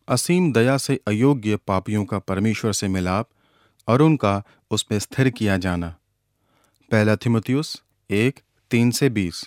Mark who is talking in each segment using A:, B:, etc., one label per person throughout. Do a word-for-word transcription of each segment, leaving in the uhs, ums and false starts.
A: असीम दया से अयोग्य पापियों का परमेश्वर से मिलाप और उनका उसमें स्थिर किया जाना। पहला थिमुथियुस एक तीन से बीस।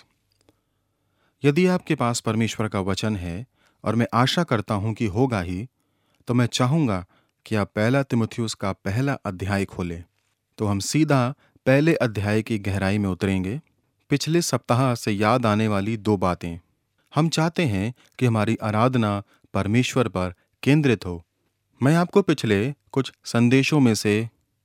A: यदि आपके पास परमेश्वर का वचन है, और मैं आशा करता हूं कि होगा ही, तो मैं चाहूंगा कि आप पहला तिमुथियुस का पहला अध्याय खोलें। तो हम सीधा पहले अध्याय की गहराई में उतरेंगे। पिछले सप्ताह से याद आने वाली दो बातें। हम चाहते हैं कि हमारी आराधना परमेश्वर पर केंद्रित हो। मैं आपको पिछले कुछ संदेशों में से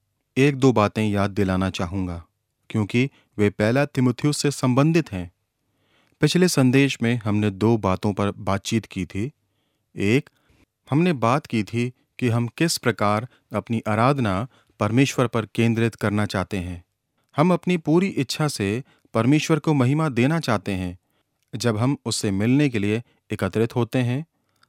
A: एक दो बातें याद दिलाना चाहूंगा, क्योंकि वे पहला तिमुथियुस से संबंधित हैं। पिछले संदेश में हमने दो बातों पर बातचीत की थी। एक, हमने बात की थी कि हम किस प्रकार अपनी आराधना परमेश्वर पर केंद्रित करना चाहते हैं। हम अपनी पूरी इच्छा से परमेश्वर को महिमा देना चाहते हैं। जब हम उससे मिलने के लिए एकत्रित होते हैं,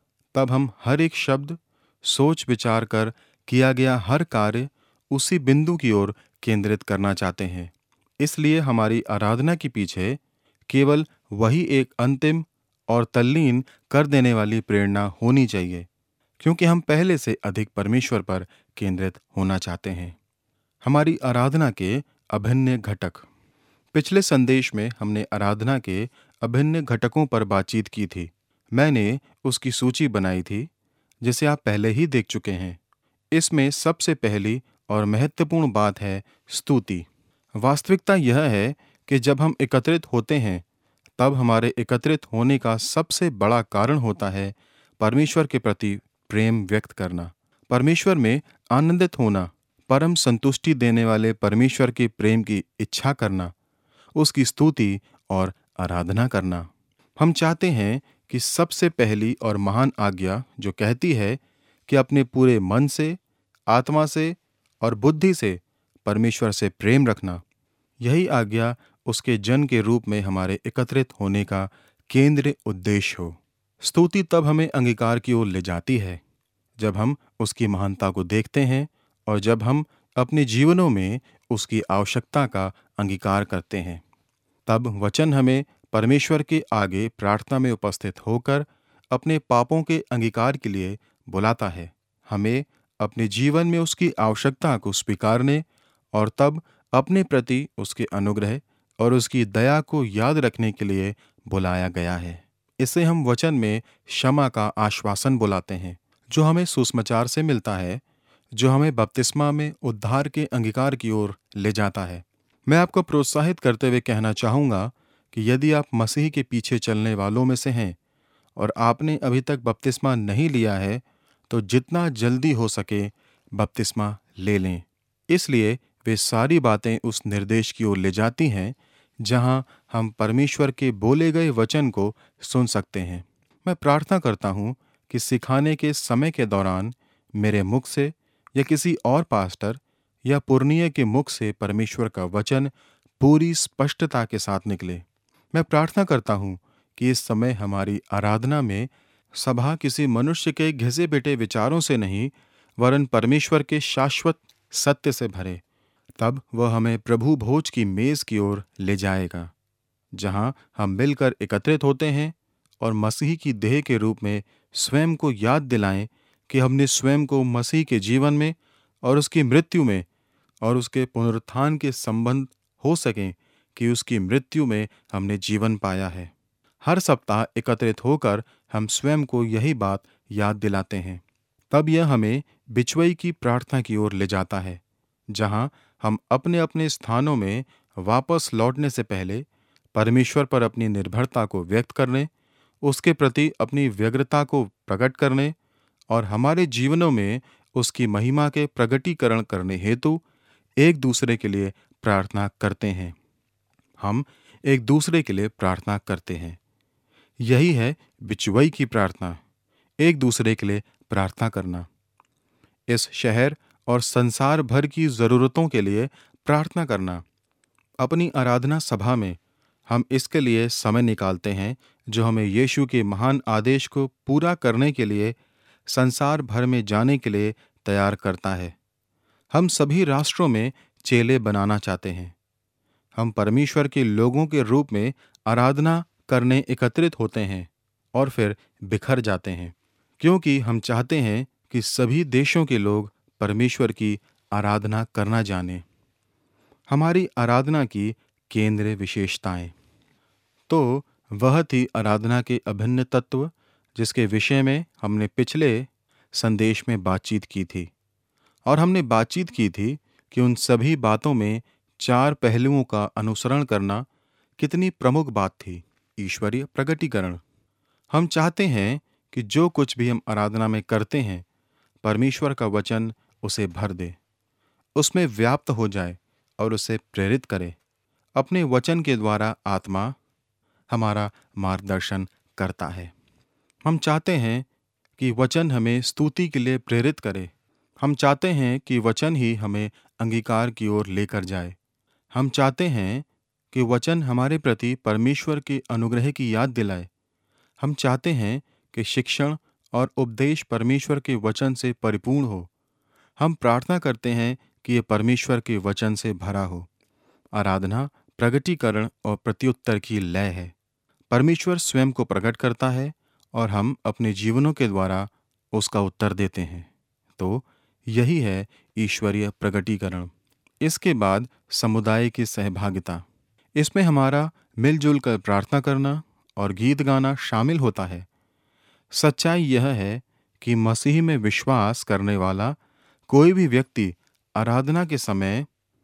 A: तब हम हर एक शब्द, सोच विचार कर किया गया हर कार्य उसी बिंदु की ओर केंद्रित करना चाहते हैं। इसलिए हमारी आराधना के पीछे केवल वही एक अंतिम और तल्लीन कर देने वाली प्रेरणा होनी चाहिए, क्योंकि हम पहले से अधिक परमेश्वर पर केंद्रित होना चाहते हैं। हमारी आराधना के अभिन्न घटक। पिछले संदेश में हमने आराधना के अभिन्न घटकों पर बातचीत की थी। मैंने उसकी सूची बनाई थी, जिसे आप पहले ही देख चुके हैं। इसमें सबसे पहली और महत्वपूर्ण बात है स्तुति। वास्तविकता यह है कि जब हम एकत्रित होते हैं, तब हमारे एकत्रित होने का सबसे बड़ा कारण होता है परमेश्वर के प्रति प्रेम व्यक्त करना, परमेश्वर में आनंदित होना, परम संतुष्टि देने वाले परमेश्वर के प्रेम की इच्छा करना, उसकी स्तुति और आराधना करना। हम चाहते हैं कि सबसे पहली और महान आज्ञा, जो कहती है कि अपने पूरे मन से, आत्मा से और बुद्धि से परमेश्वर से प्रेम रखना, यही आज्ञा उसके जन के रूप में हमारे एकत्रित होने का केंद्रीय उद्देश्य हो। स्तुति तब हमें अंगीकार की ओर ले जाती है जब हम उसकी महानता को देखते हैं और जब हम अपने जीवनों में उसकी आवश्यकता का अंगीकार करते हैं। तब वचन हमें परमेश्वर के आगे प्रार्थना में उपस्थित होकर अपने पापों के अंगीकार के लिए बुलाता है, हमें अपने जीवन में उसकी आवश्यकता को स्वीकारने और तब अपने प्रति उसके अनुग्रह और उसकी दया को याद रखने के लिए बुलाया गया है। इसे हम वचन में क्षमा का आश्वासन बुलाते हैं, जो हमें सुसमाचार से मिलता है, जो हमें बपतिस्मा में उद्धार के अंगीकार की ओर ले जाता है। मैं आपको प्रोत्साहित करते हुए कहना चाहूँगा कि यदि आप मसीह के पीछे चलने वालों में से हैं और आपने अभी तक बपतिस्मा नहीं लिया है, तो जितना जल्दी हो सके बपतिस्मा ले लें। इसलिए वे सारी बातें उस निर्देश की ओर ले जाती हैं जहां हम परमेश्वर के बोले गए वचन को सुन सकते हैं। मैं प्रार्थना करता हूं कि सिखाने के समय के दौरान मेरे मुख से या किसी और पास्टर या पुरनिये के मुख से परमेश्वर का वचन पूरी स्पष्टता के साथ निकले। मैं प्रार्थना करता हूं कि इस समय हमारी आराधना में सभा किसी मनुष्य के घिसे पिटे विचारों से नहीं, वरन परमेश्वर के शाश्वत सत्य से भरे। तब वह हमें प्रभु भोज की मेज की ओर ले जाएगा, जहां हम मिलकर एकत्रित होते हैं और मसीह की देह के रूप में स्वयं को याद दिलाएं कि हमने स्वयं को मसीह के जीवन में और उसकी मृत्यु में और उसके पुनरुत्थान के संबंध हो सकें कि उसकी मृत्यु में हमने जीवन पाया है। हर सप्ताह एकत्रित होकर हम स्वयं को यही बात याद दिलाते हैं। तब यह हमें बिचवई की प्रार्थना की ओर ले जाता है, जहां हम अपने अपने स्थानों में वापस लौटने से पहले परमेश्वर पर अपनी निर्भरता को व्यक्त करने, उसके प्रति अपनी व्यग्रता को प्रकट करने और हमारे जीवनों में उसकी महिमा के प्रगटीकरण करने हेतु एक दूसरे के लिए प्रार्थना करते हैं। हम एक दूसरे के लिए प्रार्थना करते हैं। यही है बिचवई की प्रार्थना, एक दूसरे के लिए प्रार्थना करना। इस शहर और संसार भर की ज़रूरतों के लिए प्रार्थना करना। अपनी आराधना सभा में हम इसके लिए समय निकालते हैं, जो हमें यीशु के महान आदेश को पूरा करने के लिए संसार भर में जाने के लिए तैयार करता है। हम सभी राष्ट्रों में चेले बनाना चाहते हैं। हम परमेश्वर के लोगों के रूप में आराधना करने एकत्रित होते हैं और फिर बिखर जाते हैं, क्योंकि हम चाहते हैं कि सभी देशों के लोग परमेश्वर की आराधना करना जानें। हमारी आराधना की केंद्रीय विशेषताएं। तो वह थी आराधना के अभिन्न तत्व, जिसके विषय में हमने पिछले संदेश में बातचीत की थी। और हमने बातचीत की थी कि उन सभी बातों में चार पहलुओं का अनुसरण करना कितनी प्रमुख बात थी। ईश्वरीय प्रकटीकरण। हम चाहते हैं कि जो कुछ भी हम आराधना में करते हैं, परमेश्वर का वचन उसे भर दे, उसमें व्याप्त हो जाए और उसे प्रेरित करे। अपने वचन के द्वारा आत्मा हमारा मार्गदर्शन करता है। हम चाहते हैं कि वचन हमें स्तुति के लिए प्रेरित करे। हम चाहते हैं कि वचन ही हमें अंगीकार की ओर लेकर जाए। हम चाहते हैं कि वचन हमारे प्रति परमेश्वर के अनुग्रह की याद दिलाए। हम चाहते हैं कि शिक्षण और उपदेश परमेश्वर के वचन से परिपूर्ण हो। हम प्रार्थना करते हैं कि ये परमेश्वर के वचन से भरा हो। आराधना प्रगटीकरण और प्रत्युत्तर की लय है। परमेश्वर स्वयं को प्रकट करता है और हम अपने जीवनों के द्वारा उसका उत्तर देते हैं। तो यही है ईश्वरीय प्रगटीकरण। इसके बाद समुदाय की सहभागिता। इसमें हमारा मिलजुल कर प्रार्थना करना और गीत गाना शामिल होता है। सच्चाई यह है कि मसीह में विश्वास करने वाला कोई भी व्यक्ति आराधना के समय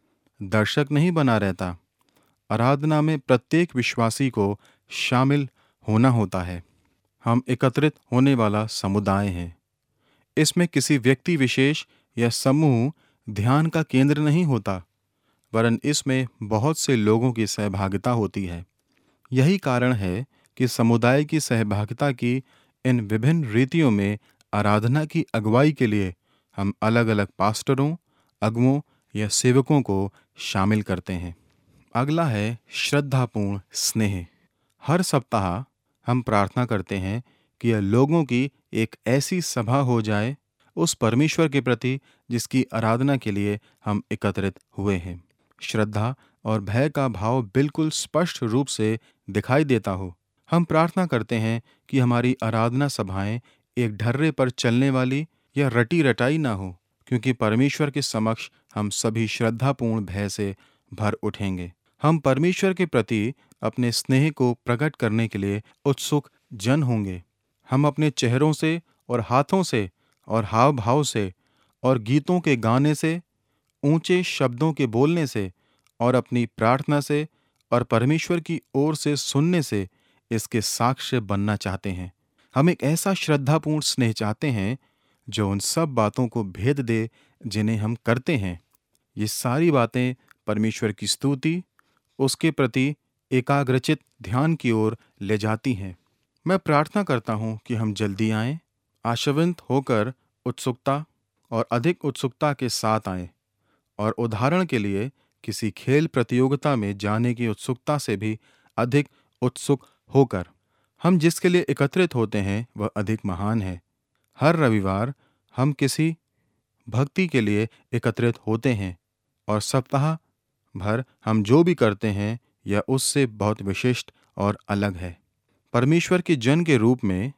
A: दर्शक नहीं बना रहता। आराधना में प्रत्येक विश्वासी को शामिल होना होता है। हम एकत्रित होने वाला समुदाय हैं। इसमें किसी व्यक्ति विशेष या समूह ध्यान का केंद्र नहीं होता, वरन इसमें बहुत से लोगों की सहभागिता होती है। यही कारण है कि समुदाय की सहभागिता की इन विभिन्न रीतियों में आराधना की अगुवाई के लिए हम अलग अलग पास्टरों, अगुवों या सेवकों को शामिल करते हैं। अगला है श्रद्धापूर्ण स्नेह। हर सप्ताह हम प्रार्थना करते हैं कि यह लोगों की एक ऐसी सभा हो जाए उस परमेश्वर के प्रति जिसकी आराधना के लिए हम एकत्रित हुए हैं। श्रद्धा और भय का भाव बिल्कुल स्पष्ट रूप से दिखाई देता हो। हम प्रार्थना करते हैं कि हमारी आराधना सभाएं एक ढर्रे पर चलने वाली या रटी रटाई ना हो, क्योंकि परमेश्वर के समक्ष हम सभी श्रद्धापूर्ण भय से भर उठेंगे। हम परमेश्वर के प्रति अपने स्नेह को प्रकट करने के लिए उत्सुक जन होंगे। हम अपने चेहरों से और हाथों से और हाव भाव से और गीतों के गाने से, ऊंचे शब्दों के बोलने से और अपनी प्रार्थना से और परमेश्वर की ओर से सुनने से इसके साक्ष्य बनना चाहते हैं। हम एक ऐसा श्रद्धापूर्ण स्नेह चाहते हैं जो उन सब बातों को भेद दे जिन्हें हम करते हैं। ये सारी बातें परमेश्वर की स्तुति, उसके प्रति एकाग्रचित ध्यान की ओर ले जाती हैं। मैं प्रार्थना करता हूँ कि हम जल्दी आएं, आशावंत होकर उत्सुकता और अधिक उत्सुकता के साथ आएं, और उदाहरण के लिए किसी खेल प्रतियोगिता में जाने की उत्सुकता से भी अधिक उत्सुक होकर। हम जिसके लिए एकत्रित होते हैं वह अधिक महान है। हर रविवार हम किसी भक्ति के लिए एकत्रित होते हैं और सप्ताह भर हम जो भी करते हैं यह उससे बहुत विशिष्ट और अलग है। परमेश्वर के जन के रूप में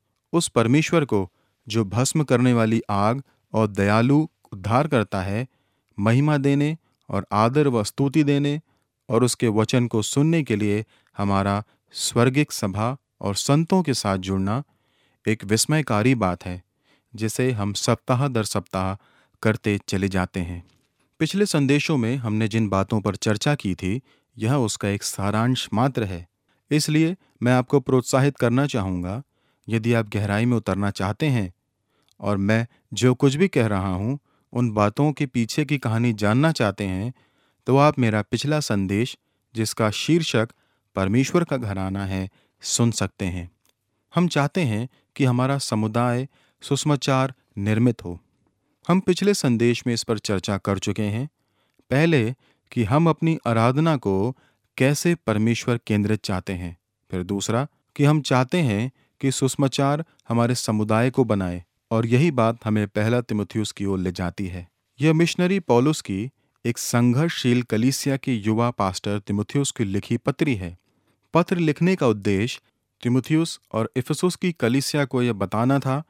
A: उस परमेश्वर को जो भस्म करने वाली आग और दयालु उद्धार करता है, महिमा देने और आदर व स्तुति देने और उसके वचन को सुनने के लिए हमारा स्वर्गिक सभा और संतों के साथ जुड़ना एक विस्मयकारी बात है, जिसे हम सप्ताह दर सप्ताह करते चले जाते हैं। पिछले संदेशों में हमने जिन बातों पर चर्चा की थी, यह उसका एक सारांश मात्र है। इसलिए मैं आपको प्रोत्साहित करना चाहूँगा, यदि आप गहराई में उतरना चाहते हैं और मैं जो कुछ भी कह रहा हूँ उन बातों के पीछे की कहानी जानना चाहते हैं, तो आप मेरा पिछला संदेश, जिसका शीर्षक परमेश्वर का घराना है, सुन सकते हैं। हम चाहते हैं कि हमारा समुदाय सुसमाचार निर्मित हो। हम पिछले संदेश में इस पर चर्चा कर चुके हैं। पहले कि हम अपनी आराधना को कैसे परमेश्वर केंद्रित चाहते हैं, फिर दूसरा कि हम चाहते हैं कि सुसमाचार हमारे समुदाय को बनाए, और यही बात हमें पहला तीमुथियुस की ओर ले जाती है। यह मिशनरी पौलुस की एक संघर्षशील कलीसिया के युवा पास्टर तीमुथियुस की लिखी पत्री है। पत्र लिखने का उद्देश्य तीमुथियुस और इफिसुस की कलीसिया को यह बताना था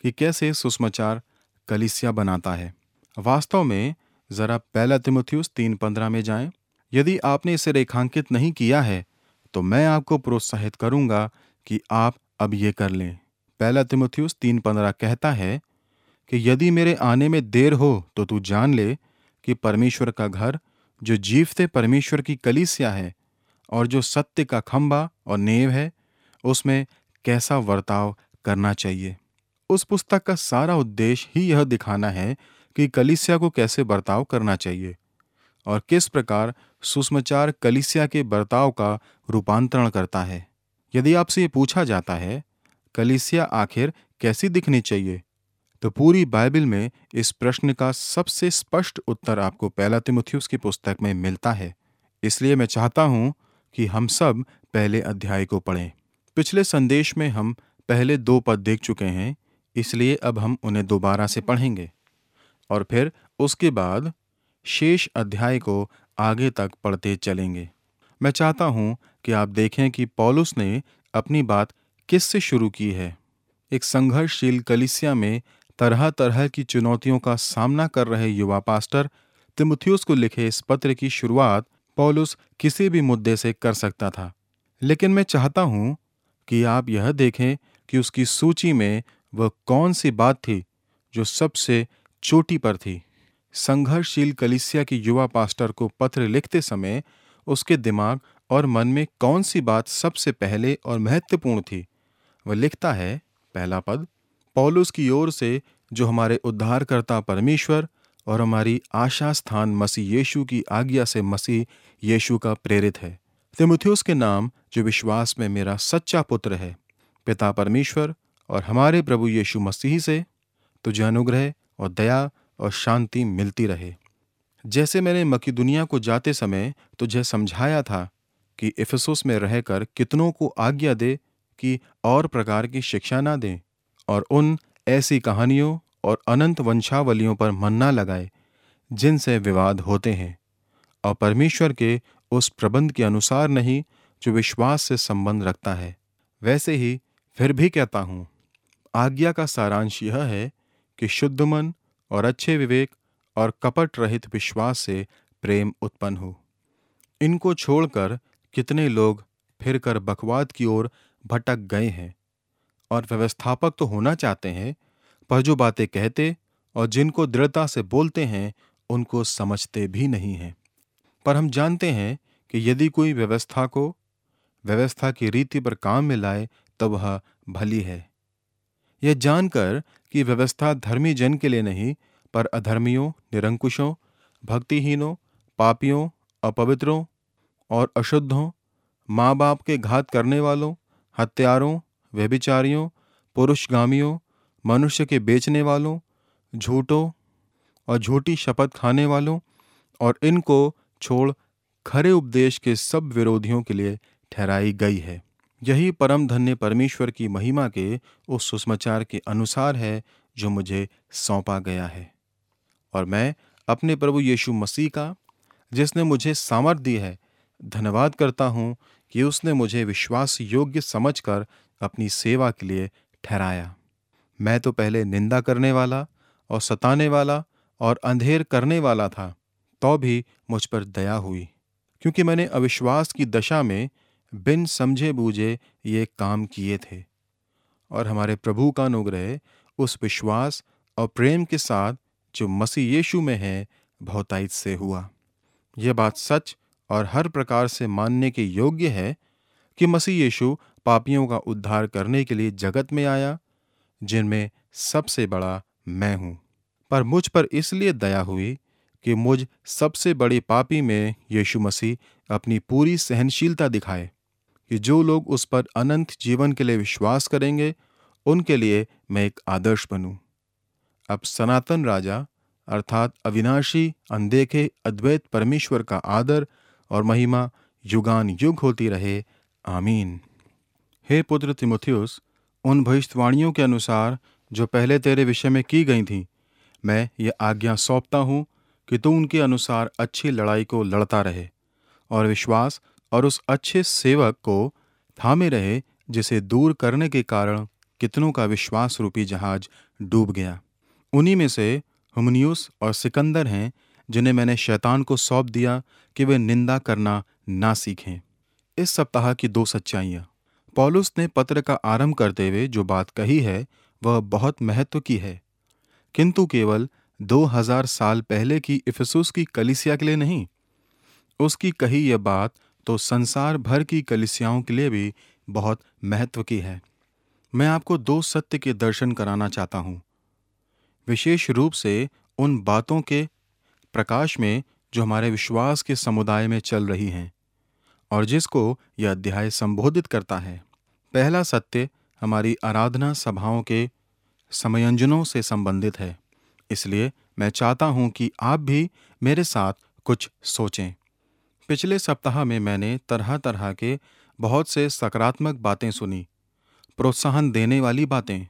A: कि कैसे सुसमाचार कलीसिया बनाता है। वास्तव में ज़रा पहला तीमुथियुस तीन पंद्रह में जाएं। यदि आपने इसे रेखांकित नहीं किया है तो मैं आपको प्रोत्साहित करूंगा कि आप अब ये कर लें। पहला तीमुथियुस तीन पंद्रह कहता है कि यदि मेरे आने में देर हो तो तू जान ले कि परमेश्वर का घर, जो जीवते परमेश्वर की कलीसिया है और जो सत्य का खंभा और नींव है, उसमें कैसा वर्ताव करना चाहिए। उस पुस्तक का सारा उद्देश्य ही यह दिखाना है कि कलीसिया को कैसे बर्ताव करना चाहिए और किस प्रकार सुसमाचार कलीसिया के बर्ताव का रूपांतरण करता है। यदि आपसे ये पूछा जाता है कलीसिया आखिर कैसी दिखनी चाहिए, तो पूरी बाइबल में इस प्रश्न का सबसे स्पष्ट उत्तर आपको पहला तीमुथियुस की पुस्तक में मिलता है। इसलिए मैं चाहता हूं कि हम सब पहले अध्याय को पढ़ें। पिछले संदेश में हम पहले दो पद देख चुके हैं, इसलिए अब हम उन्हें दोबारा से पढ़ेंगे और फिर उसके बाद शेष अध्याय को आगे तक पढ़ते चलेंगे। मैं चाहता हूं कि आप देखें कि पौलुस ने अपनी बात किससे शुरू की है। एक संघर्षशील कलीसिया में तरह तरह की चुनौतियों का सामना कर रहे युवा पास्टर तीमुथियुस को लिखे इस पत्र की शुरुआत पौलुस किसी भी मुद्दे से कर सकता था, लेकिन मैं चाहता हूं कि आप यह देखें कि उसकी सूची में वह कौन सी बात थी जो सबसे चोटी पर थी। संघर्षशील कलीसिया की युवा पास्टर को पत्र लिखते समय उसके दिमाग और मन में कौन सी बात सबसे पहले और महत्वपूर्ण थी। वह लिखता है, पहला पद, पौलुस की ओर से जो हमारे उद्धारकर्ता परमेश्वर और हमारी आशा स्थान मसीह यीशु की आज्ञा से मसीह यीशु का प्रेरित है, तीमुथियुस के नाम जो विश्वास में मेरा सच्चा पुत्र है, पिता परमेश्वर और हमारे प्रभु यीशु मसीह से तुझे अनुग्रह और दया और शांति मिलती रहे। जैसे मैंने मकिदुनिया को जाते समय तुझे समझाया था कि इफिसुस में रहकर कितनों को आज्ञा दे कि और प्रकार की शिक्षा ना दें और उन ऐसी कहानियों और अनंत वंशावलियों पर मन ना लगाए जिनसे विवाद होते हैं और परमेश्वर के उस प्रबंध के अनुसार नहीं जो विश्वास से संबंध रखता है। वैसे ही फिर भी कहता हूँ, आज्ञा का सारांश यह है कि शुद्ध मन और अच्छे विवेक और कपट रहित विश्वास से प्रेम उत्पन्न हो। इनको छोड़कर कितने लोग फिरकर बकवाद की ओर भटक गए हैं और व्यवस्थापक तो होना चाहते हैं, पर जो बातें कहते और जिनको दृढ़ता से बोलते हैं उनको समझते भी नहीं हैं। पर हम जानते हैं कि यदि कोई व्यवस्था को व्यवस्था की रीति पर काम में लाए तो वह भली है। यह जानकर कि व्यवस्था धर्मी जन के लिए नहीं पर अधर्मियों, निरंकुशों, भक्तिहीनों, पापियों, अपवित्रों और अशुद्धों, माँ बाप के घात करने वालों, हत्यारों, व्यभिचारियों, पुरुषगामियों, मनुष्य के बेचने वालों, झूठों और झूठी शपथ खाने वालों और इनको छोड़ खरे उपदेश के सब विरोधियों के लिए ठहराई गई है। यही परम धन्य परमेश्वर की महिमा के उस सुसमाचार के अनुसार है जो मुझे सौंपा गया है और मैं अपने प्रभु यीशु मसीह का, जिसने मुझे सामर्थ्य दी है, धन्यवाद करता हूँ कि उसने मुझे विश्वास योग्य समझकर अपनी सेवा के लिए ठहराया। मैं तो पहले निंदा करने वाला और सताने वाला और अंधेर करने वाला था, तो भी मुझ पर दया हुई, क्योंकि मैंने अविश्वास की दशा में बिन समझे बूझे ये काम किए थे और हमारे प्रभु का अनुग्रह उस विश्वास और प्रेम के साथ जो मसीह यीशु में है बहुतायत से हुआ। यह बात सच और हर प्रकार से मानने के योग्य है कि मसीह यीशु पापियों का उद्धार करने के लिए जगत में आया, जिनमें सबसे बड़ा मैं हूँ। पर मुझ पर इसलिए दया हुई कि मुझ सबसे बड़े पापी में यीशु मसीह अपनी पूरी सहनशीलता दिखाए कि जो लोग उस पर अनंत जीवन के लिए विश्वास करेंगे उनके लिए मैं एक आदर्श बनूं। अब सनातन राजा अर्थात अविनाशी, अनदेखे, अद्वैत परमेश्वर का आदर और महिमा युगान युग होती रहे। आमीन। हे पुत्र तीमुथियुस, उन भविष्यवाणियों के अनुसार जो पहले तेरे विषय में की गई थीं, मैं ये आज्ञा सौंपता हूँ कि तू उनके अनुसार अच्छी लड़ाई को लड़ता रहे और विश्वास और उस अच्छे सेवक को थामे रहे जिसे दूर करने के कारण कितनों का विश्वास रूपी जहाज डूब गया। उन्हीं में से हुमनियुस और सिकंदर हैं जिन्हें मैंने शैतान को सौंप दिया कि वे निंदा करना ना सीखें। इस सप्ताह की दो सच्चाइयाँ। पौलुस ने पत्र का आरंभ करते हुए जो बात कही है वह बहुत महत्व की है, किंतु केवल दो हजार साल पहले की इफिसुस की कलीसिया के लिए नहीं। उसकी कही यह बात तो संसार भर की कलीसियाओं के लिए भी बहुत महत्व की है। मैं आपको दो सत्य के दर्शन कराना चाहता हूँ, विशेष रूप से उन बातों के प्रकाश में जो हमारे विश्वास के समुदाय में चल रही हैं और जिसको यह अध्याय संबोधित करता है। पहला सत्य हमारी आराधना सभाओं के समयांजनों से संबंधित है, इसलिए मैं चाहता हूं कि आप भी मेरे साथ कुछ सोचें। पिछले सप्ताह में मैंने तरह तरह के बहुत से सकारात्मक बातें सुनी, प्रोत्साहन देने वाली बातें,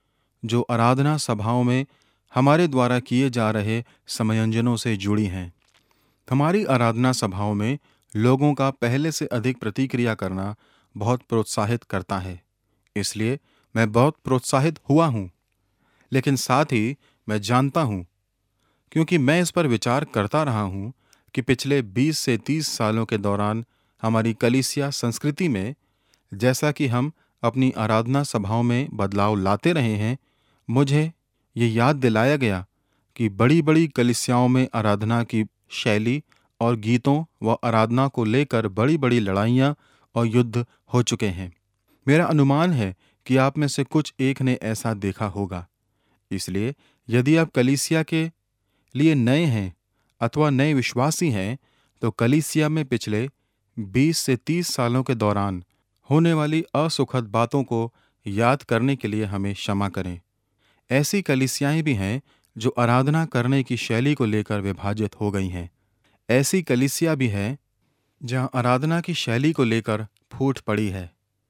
A: जो आराधना सभाओं में हमारे द्वारा किए जा रहे समयांजनों से जुड़ी हैं। हमारी आराधना सभाओं में लोगों का पहले से अधिक प्रतिक्रिया करना बहुत प्रोत्साहित करता है, इसलिए मैं बहुत प्रोत्साहित हुआ हूँ। लेकिन साथ ही मैं जानता हूँ, क्योंकि मैं इस पर विचार करता रहा हूँ कि पिछले बीस से तीस सालों के दौरान हमारी कलीसिया संस्कृति में, जैसा कि हम अपनी आराधना सभाओं में बदलाव लाते रहे हैं, मुझे ये याद दिलाया गया कि बड़ी बड़ी कलीसियाओं में आराधना की शैली और गीतों व आराधना को लेकर बड़ी बड़ी लड़ाइयाँ और युद्ध हो चुके हैं। मेरा अनुमान है कि आप में से कुछ एक ने ऐसा देखा होगा। इसलिए यदि आप कलीसिया के लिए नए हैं अथवा नए विश्वासी हैं, तो कलीसिया में पिछले बीस से तीस सालों के दौरान होने वाली असुखद बातों को याद करने के लिए हमें क्षमा करें। ऐसी कलीसियाएं भी हैं जो आराधना करने की शैली को लेकर विभाजित हो गई हैं। ऐसी कलीसिया भी है जहां आराधना की शैली को लेकर फूट पड़ी है।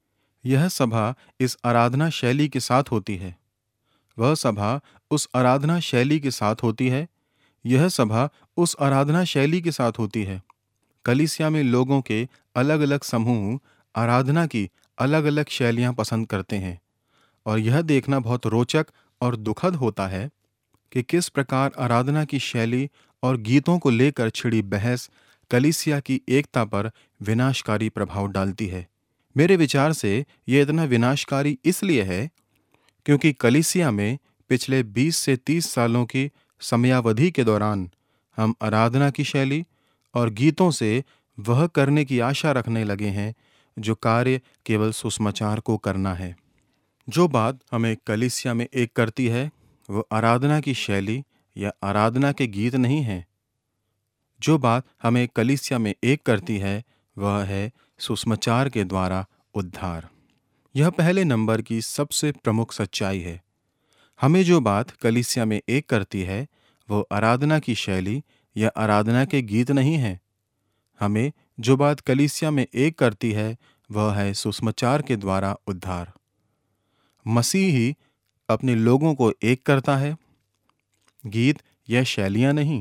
A: यह सभा इस आराधना शैली के साथ होती है, वह सभा उस आराधना शैली के साथ होती है, यह सभा उस आराधना शैली के साथ होती है। कलीसिया में लोगों के अलग अलग समूह आराधना की अलग अलग शैलियां पसंद करते हैं, और यह देखना बहुत रोचक और दुखद होता है कि किस प्रकार आराधना की शैली और गीतों को लेकर छिड़ी बहस कलीसिया की एकता पर विनाशकारी प्रभाव डालती है। मेरे विचार से यह इतना विनाशकारी इसलिए है क्योंकि कलीसिया में पिछले बीस से तीस सालों की समयावधि के दौरान हम आराधना की शैली और गीतों से वह करने की आशा रखने लगे हैं जो कार्य केवल सुसमाचार को करना है। जो बात हमें कलीसिया में एक करती है वह आराधना की शैली या आराधना के गीत नहीं है। जो बात हमें कलीसिया में एक करती है वह है सुसमाचार के द्वारा उद्धार। यह पहले नंबर की सबसे प्रमुख सच्चाई है। हमें जो बात कलीसिया में एक करती है वो आराधना की शैली या आराधना के गीत नहीं है। हमें जो बात कलीसिया में एक करती है वह है सुसमाचार के द्वारा उद्धार। मसीह ही अपने लोगों को एक करता है, गीत या शैलियां नहीं।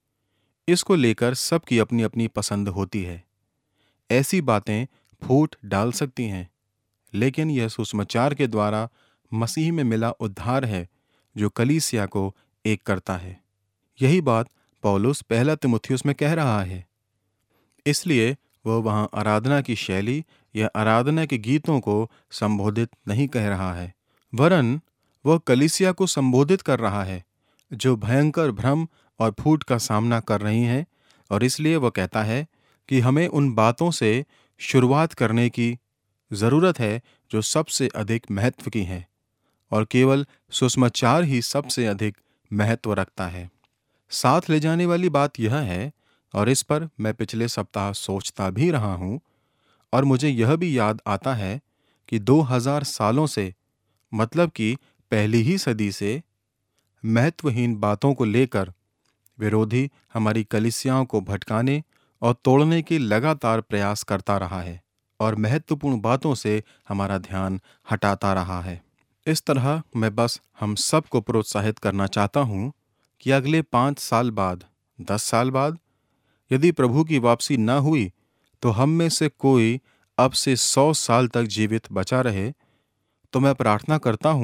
A: इसको लेकर सबकी अपनी अपनी पसंद होती है। ऐसी बातें फूट डाल सकती हैं, लेकिन यह सुसमाचार के द्वारा मसीह में मिला उद्धार है जो कलीसिया को एक करता है। यही बात पौलुस पहला तीमुथियुस में कह रहा है। इसलिए वह वहाँ आराधना की शैली या आराधना के गीतों को संबोधित नहीं कह रहा है, वरन वह कलीसिया को संबोधित कर रहा है जो भयंकर भ्रम और फूट का सामना कर रही हैं, और इसलिए वह कहता है कि हमें उन बातों से शुरुआत करने की ज़रूरत है जो सबसे अधिक महत्व की हैं, और केवल सुसमाचार ही सबसे अधिक महत्व रखता है। साथ ले जाने वाली बात यह है, और इस पर मैं पिछले सप्ताह सोचता भी रहा हूँ, और मुझे यह भी याद आता है कि दो हजार सालों से, मतलब कि पहली ही सदी से, महत्वहीन बातों को लेकर विरोधी हमारी कलीसियाओं को भटकाने और तोड़ने की लगातार प्रयास करता रहा है और महत्वपूर्ण बातों से हमारा ध्यान हटाता रहा है। इस तरह मैं बस हम सबको प्रोत्साहित करना चाहता हूँ कि अगले पाँच साल बाद, दस साल बाद, यदि प्रभु की वापसी न हुई तो हम में से कोई अब से सौ साल तक जीवित बचा रहे, तो मैं प्रार्थना करता हूँ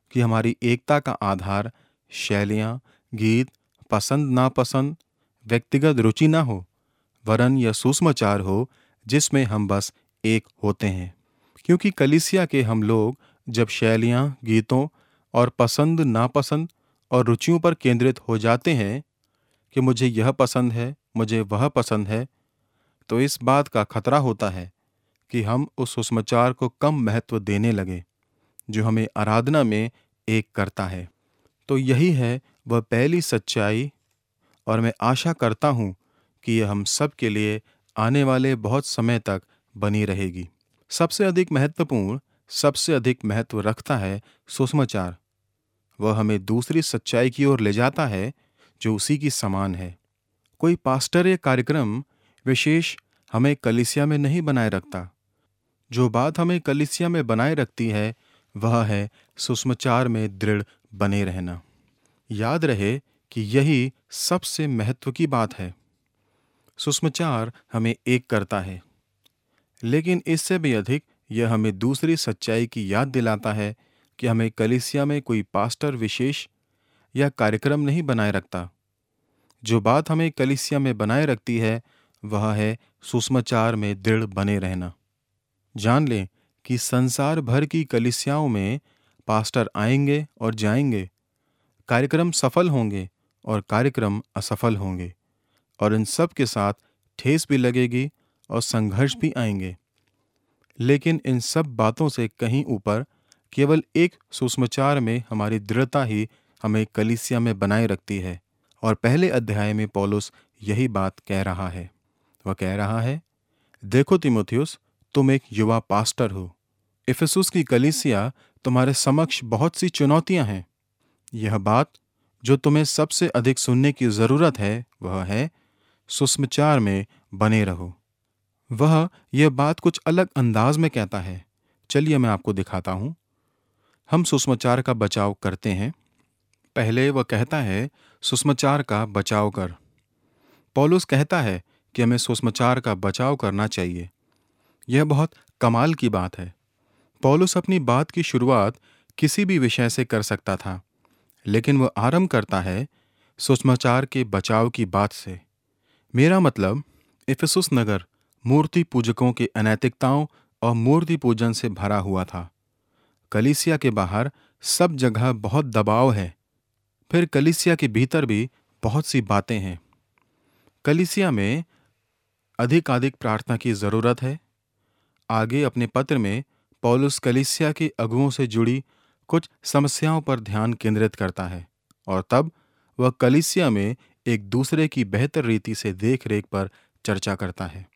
A: कि हमारी एकता का आधार शैलियाँ, गीत, पसंद नापसंद, व्यक्तिगत रुचि ना हो, वरन यह सुसमाचार हो जिसमें हम बस एक होते हैं। क्योंकि कलीसिया के हम लोग जब शैलियाँ, गीतों और पसंद नापसंद और रुचियों पर केंद्रित हो जाते हैं कि मुझे यह पसंद है, मुझे वह पसंद है, तो इस बात का खतरा होता है कि हम उस सुसमाचार को कम महत्व देने लगे जो हमें आराधना में एक करता है। तो यही है वह पहली सच्चाई, और मैं आशा करता हूँ कि यह हम सब के लिए आने वाले बहुत समय तक बनी रहेगी। सबसे अधिक महत्वपूर्ण, सबसे अधिक महत्व रखता है सुसमाचार। वह हमें दूसरी सच्चाई की ओर ले जाता है जो उसी की समान है। कोई पास्टर या कार्यक्रम विशेष हमें कलीसिया में नहीं बनाए रखता। जो बात हमें कलीसिया में बनाए रखती है वह है सुसमाचार में दृढ़ बने रहना। याद रहे कि यही सबसे महत्व की बात है। सुसमाचार हमें एक करता है, लेकिन इससे भी अधिक यह हमें दूसरी सच्चाई की याद दिलाता है कि हमें कलीसिया में कोई पास्टर विशेष या कार्यक्रम नहीं बनाए रखता। जो बात हमें कलीसिया में बनाए रखती है वह है सुसमाचार में दृढ़ बने रहना। जान लें कि संसार भर की कलीसियाओं में पास्टर आएंगे और जाएंगे, कार्यक्रम सफल होंगे और कार्यक्रम असफल होंगे, और इन सब के साथ ठेस भी लगेगी और संघर्ष भी आएंगे। लेकिन इन सब बातों से कहीं ऊपर केवल एक सुसमाचार में हमारी दृढ़ता ही हमें कलीसिया में बनाए रखती है। और पहले अध्याय में पौलुस यही बात कह रहा है। वह कह रहा है, देखो तीमुथियुस, तुम एक युवा पास्टर हो। इफिसुस की कलीसिया तुम्हारे समक्ष बहुत सी चुनौतियां हैं। यह बात जो तुम्हें सबसे अधिक सुनने की जरूरत है वह है सुसमाचार में बने रहो। वह यह बात कुछ अलग अंदाज में कहता है। चलिए मैं आपको दिखाता हूं। हम सुसमाचार का बचाव करते हैं। पहले वह कहता है सुसमाचार का बचाव कर। पौलुस कहता है कि हमें सुसमाचार का बचाव करना चाहिए। यह बहुत कमाल की बात है। पौलुस अपनी बात की शुरुआत किसी भी विषय से कर सकता था, लेकिन वह आरंभ करता है सुसमाचार के बचाव की बात से। मेरा मतलब इफिसुस नगर मूर्ति पूजकों के अनैतिकताओं और मूर्ति पूजन से भरा हुआ था। कलीसिया के बाहर सब जगह बहुत दबाव है, फिर कलीसिया के भीतर भी बहुत सी बातें हैं। कलीसिया में अधिकाधिक प्रार्थना की जरूरत है। आगे अपने पत्र में पौलुस कलीसिया के अगुओं से जुड़ी कुछ समस्याओं पर ध्यान केंद्रित करता है, और तब वह कलीसिया में एक दूसरे की बेहतर रीति से देखरेख पर चर्चा करता है।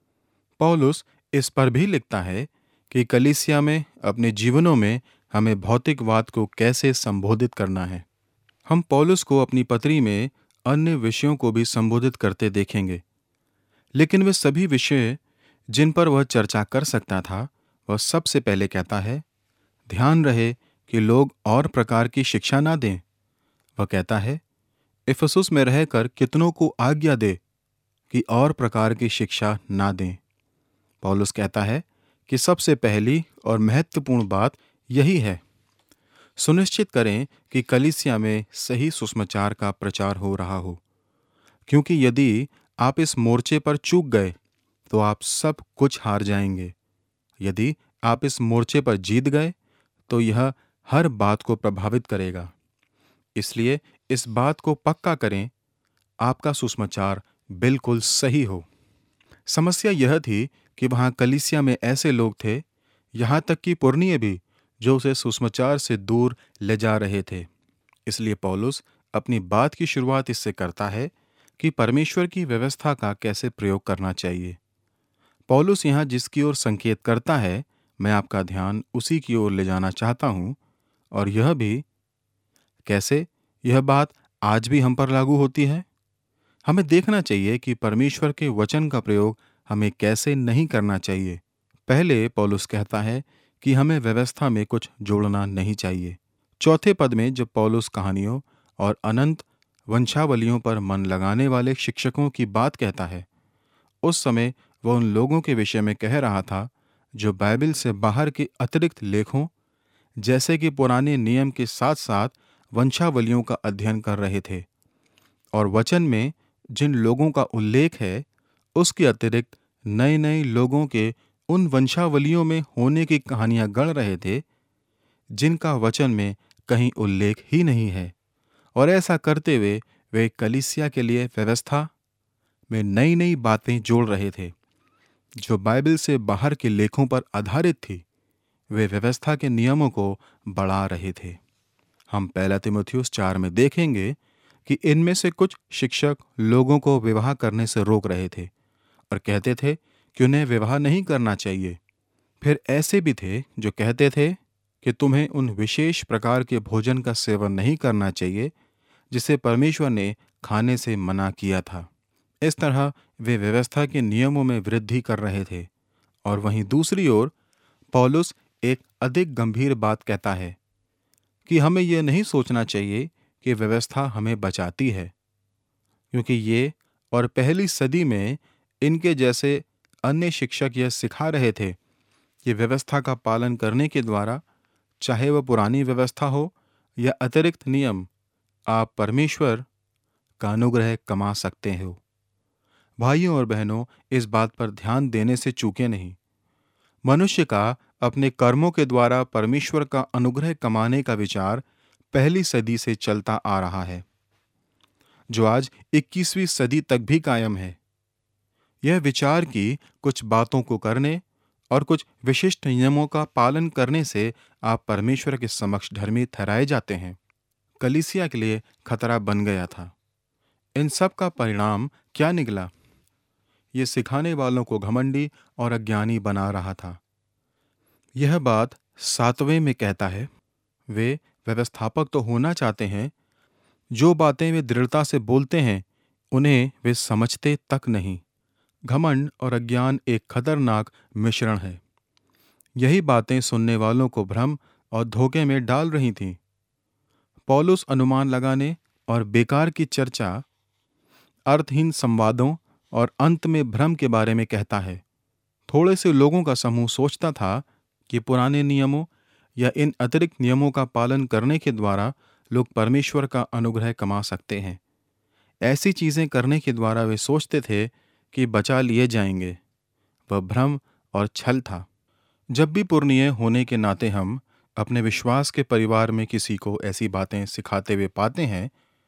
A: पौलुस इस पर भी लिखता है कि कलीसिया में अपने जीवनों में हमें भौतिकवाद को कैसे संबोधित करना है। हम पौलुस को अपनी पत्री में अन्य विषयों को भी संबोधित करते देखेंगे, लेकिन वे सभी विषय जिन पर वह चर्चा कर सकता था, वह सबसे पहले कहता है, ध्यान रहे कि लोग और प्रकार की शिक्षा ना दें। वह कहता है, इफिसुस में रहकर कितनों को आज्ञा दे कि और प्रकार की शिक्षा ना दें। पौलुस कहता है कि सबसे पहली और महत्वपूर्ण बात यही है, सुनिश्चित करें कि कलीसिया में सही सुसमाचार का प्रचार हो रहा हो, क्योंकि यदि आप इस मोर्चे पर चूक गए तो आप सब कुछ हार जाएंगे। यदि आप इस मोर्चे पर जीत गए तो यह हर बात को प्रभावित करेगा। इसलिए इस बात को पक्का करें, आपका सुसमाचार बिल्कुल सही हो। समस्या यह थी कि वहां कलीसिया में ऐसे लोग थे, यहां तक कि पुरनिये भी, जो उसे सुसमाचार से दूर ले जा रहे थे। इसलिए पौलुस अपनी बात की शुरुआत इससे करता है कि परमेश्वर की व्यवस्था का कैसे प्रयोग करना चाहिए। पौलुस यहाँ जिसकी ओर संकेत करता है, मैं आपका ध्यान उसी की ओर ले जाना चाहता हूँ, और यह भी कैसे यह बात आज भी हम पर लागू होती है। हमें देखना चाहिए कि परमेश्वर के वचन का प्रयोग हमें कैसे नहीं करना चाहिए। पहले पौलुस कहता है कि हमें व्यवस्था में कुछ जोड़ना नहीं चाहिए। चौथे पद में जब पौलुस कहानियों और अनंत वंशावलियों पर मन लगाने वाले शिक्षकों की बात कहता है, उस समय वह उन लोगों के विषय में कह रहा था जो बाइबल से बाहर के अतिरिक्त लेखों जैसे कि पुराने नियम के साथ साथ वंशावलियों का अध्ययन कर रहे थे, और वचन में जिन लोगों का उल्लेख है उसके अतिरिक्त नए नए लोगों के उन वंशावलियों में होने की कहानियां गढ़ रहे थे जिनका वचन में कहीं उल्लेख ही नहीं है। और ऐसा करते हुए वे कलीसिया के लिए व्यवस्था में नई नई बातें जोड़ रहे थे जो बाइबल से बाहर के लेखों पर आधारित थी। वे व्यवस्था के नियमों को बढ़ा रहे थे। हम पहला तीमुथियुस चार में देखेंगे कि इनमें से कुछ शिक्षक लोगों को विवाह करने से रोक रहे थे और कहते थे कि उन्हें विवाह नहीं करना चाहिए। फिर ऐसे भी थे जो कहते थे कि तुम्हें उन विशेष प्रकार के भोजन का सेवन नहीं करना चाहिए जिसे परमेश्वर ने खाने से मना किया था। इस तरह वे व्यवस्था के नियमों में वृद्धि कर रहे थे। और वहीं दूसरी ओर पौलुस एक अधिक गंभीर बात कहता है कि हमें यह नहीं सोचना चाहिए कि व्यवस्था हमें बचाती है, क्योंकि ये और पहली सदी में इनके जैसे अन्य शिक्षक यह सिखा रहे थे कि व्यवस्था का पालन करने के द्वारा, चाहे वह पुरानी व्यवस्था हो या अतिरिक्त नियम, आप परमेश्वर का अनुग्रह कमा सकते हो। भाइयों और बहनों, इस बात पर ध्यान देने से चूके नहीं। मनुष्य का अपने कर्मों के द्वारा परमेश्वर का अनुग्रह कमाने का विचार पहली सदी से चलता आ रहा है, जो आज इक्कीसवीं सदी तक भी कायम है। यह विचार कि कुछ बातों को करने और कुछ विशिष्ट नियमों का पालन करने से आप परमेश्वर के समक्ष धर्मी ठहराए जाते हैं, कलीसिया के लिए खतरा बन गया था। इन सब का परिणाम क्या निकला? ये सिखाने वालों को घमंडी और अज्ञानी बना रहा था। यह बात सातवें में कहता है, वे व्यवस्थापक तो होना चाहते हैं, जो बातें वे दृढ़ता से बोलते हैं उन्हें वे समझते तक नहीं। घमंड और अज्ञान एक खतरनाक मिश्रण है। यही बातें सुनने वालों को भ्रम और धोखे में डाल रही थीं। पौलुस अनुमान लगाने और बेकार की चर्चा, अर्थहीन संवादों और अंत में भ्रम के बारे में कहता है। थोड़े से लोगों का समूह सोचता था कि पुराने नियमों या इन अतिरिक्त नियमों का पालन करने के द्वारा लोग परमेश्वर का अनुग्रह कमा सकते हैं। ऐसी चीजें करने के द्वारा वे सोचते थे कि बचा लिए जाएंगे। वह भ्रम और छल था। जब भी पुरनिय होने के नाते हम अपने विश्वास के परिवार में किसी को ऐसी बातें सिखाते हुए पाते हैं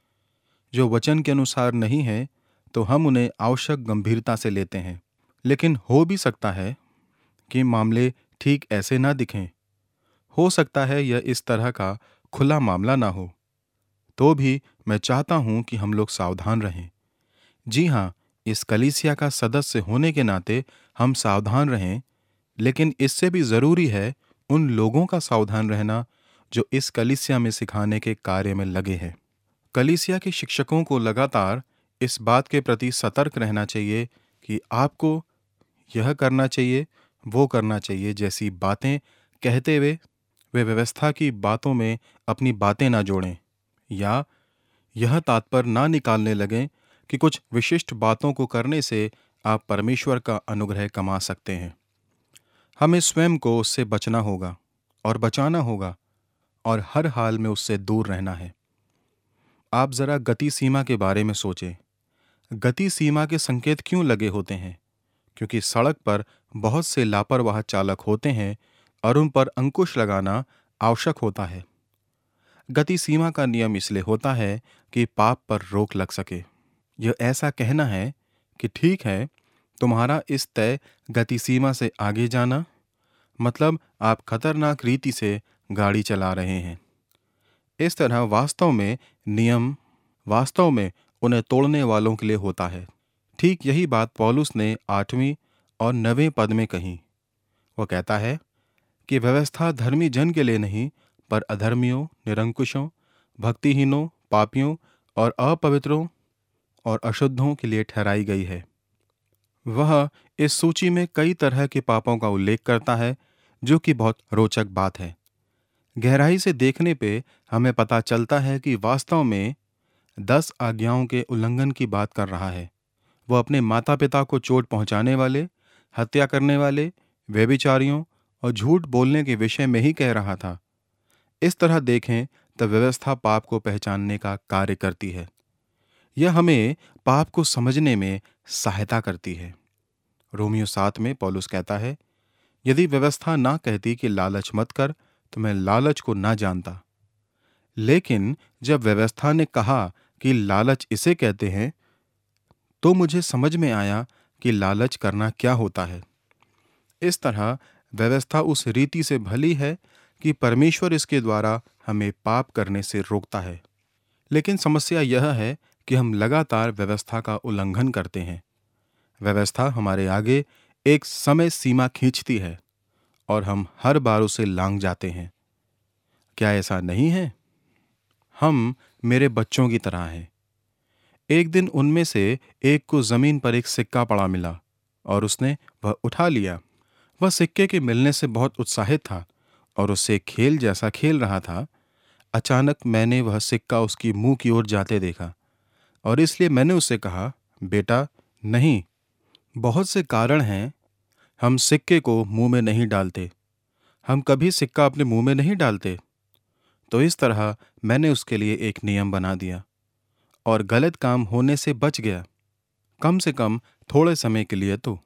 A: जो वचन के अनुसार नहीं है, तो हम उन्हें आवश्यक गंभीरता से लेते हैं। लेकिन हो भी सकता है कि मामले ठीक ऐसे ना दिखें। हो सकता है यह इस तरह का खुला मामला ना हो। तो भी मैं चाहता हूं कि हम लोग सावधान रहें। जी हाँ, इस कलीसिया का सदस्य होने के नाते हम सावधान रहें, लेकिन इससे भी जरूरी है उन लोगों का सावधान रहना जो इस कलीसिया में सिखाने के कार्य में लगे हैं। कलीसिया के शिक्षकों को लगातार इस बात के प्रति सतर्क रहना चाहिए कि आपको यह करना चाहिए, वो करना चाहिए जैसी बातें कहते हुए वे व्यवस्था की बातों में अपनी बातें ना जोड़ें, या यह तात्पर्य ना निकालने लगें कि कुछ विशिष्ट बातों को करने से आप परमेश्वर का अनुग्रह कमा सकते हैं। हमें स्वयं को उससे बचना होगा और बचाना होगा और हर हाल में उससे दूर रहना है। आप जरा गति सीमा के बारे में सोचें। गति सीमा के संकेत क्यों लगे होते हैं? क्योंकि सड़क पर बहुत से लापरवाह चालक होते हैं और उन पर अंकुश लगाना आवश्यक होता है। गति सीमा का नियम इसलिए होता है कि पाप पर रोक लग सके। यह ऐसा कहना है कि ठीक है, तुम्हारा इस तय गति सीमा से आगे जाना मतलब आप खतरनाक रीति से गाड़ी चला रहे हैं। इस तरह वास्तव में नियम वास्तव में उन्हें तोड़ने वालों के लिए होता है। ठीक यही बात पौलुस ने आठवीं और नवें पद में कही। वह कहता है कि व्यवस्था धर्मी जन के लिए नहीं, पर अधर्मियों, निरंकुशों, भक्तिहीनों, पापियों और अपवित्रों और अशुद्धों के लिए ठहराई गई है। वह इस सूची में कई तरह के पापों का उल्लेख करता है, जो कि बहुत रोचक बात है। गहराई से देखने पे हमें पता चलता है कि वास्तव में दस आज्ञाओं के उल्लंघन की बात कर रहा है। वह अपने माता पिता को चोट पहुंचाने वाले, हत्या करने वाले, व्यभिचारियों और झूठ बोलने के विषय में ही कह रहा था। इस तरह देखें तब व्यवस्था पाप को पहचानने का कार्य करती है। यह हमें पाप को समझने में सहायता करती है। रोमियो सात में पौलुस कहता है, यदि व्यवस्था ना कहती कि लालच मत कर, तो मैं लालच को ना जानता। लेकिन जब व्यवस्था ने कहा कि लालच इसे कहते हैं, तो मुझे समझ में आया कि लालच करना क्या होता है। इस तरह व्यवस्था उस रीति से भली है कि परमेश्वर इसके द्वारा हमें पाप करने से रोकता है। लेकिन समस्या यह है कि हम लगातार व्यवस्था का उल्लंघन करते हैं। व्यवस्था हमारे आगे एक समय सीमा खींचती है और हम हर बार उसे लांघ जाते हैं। क्या ऐसा नहीं है? हम मेरे बच्चों की तरह हैं। एक दिन उनमें से एक को जमीन पर एक सिक्का पड़ा मिला और उसने वह उठा लिया। वह सिक्के के मिलने से बहुत उत्साहित था और उससे खेल जैसा खेल रहा था। अचानक मैंने वह सिक्का उसकी मुंह की ओर जाते देखा और इसलिए मैंने उससे कहा, बेटा नहीं। बहुत से कारण हैं, हम सिक्के को मुंह में नहीं डालते। हम कभी सिक्का अपने मुंह में नहीं डालते। तो इस तरह मैंने उसके लिए एक नियम बना दिया और गलत काम होने से बच गया, कम से कम थोड़े समय के लिए तो।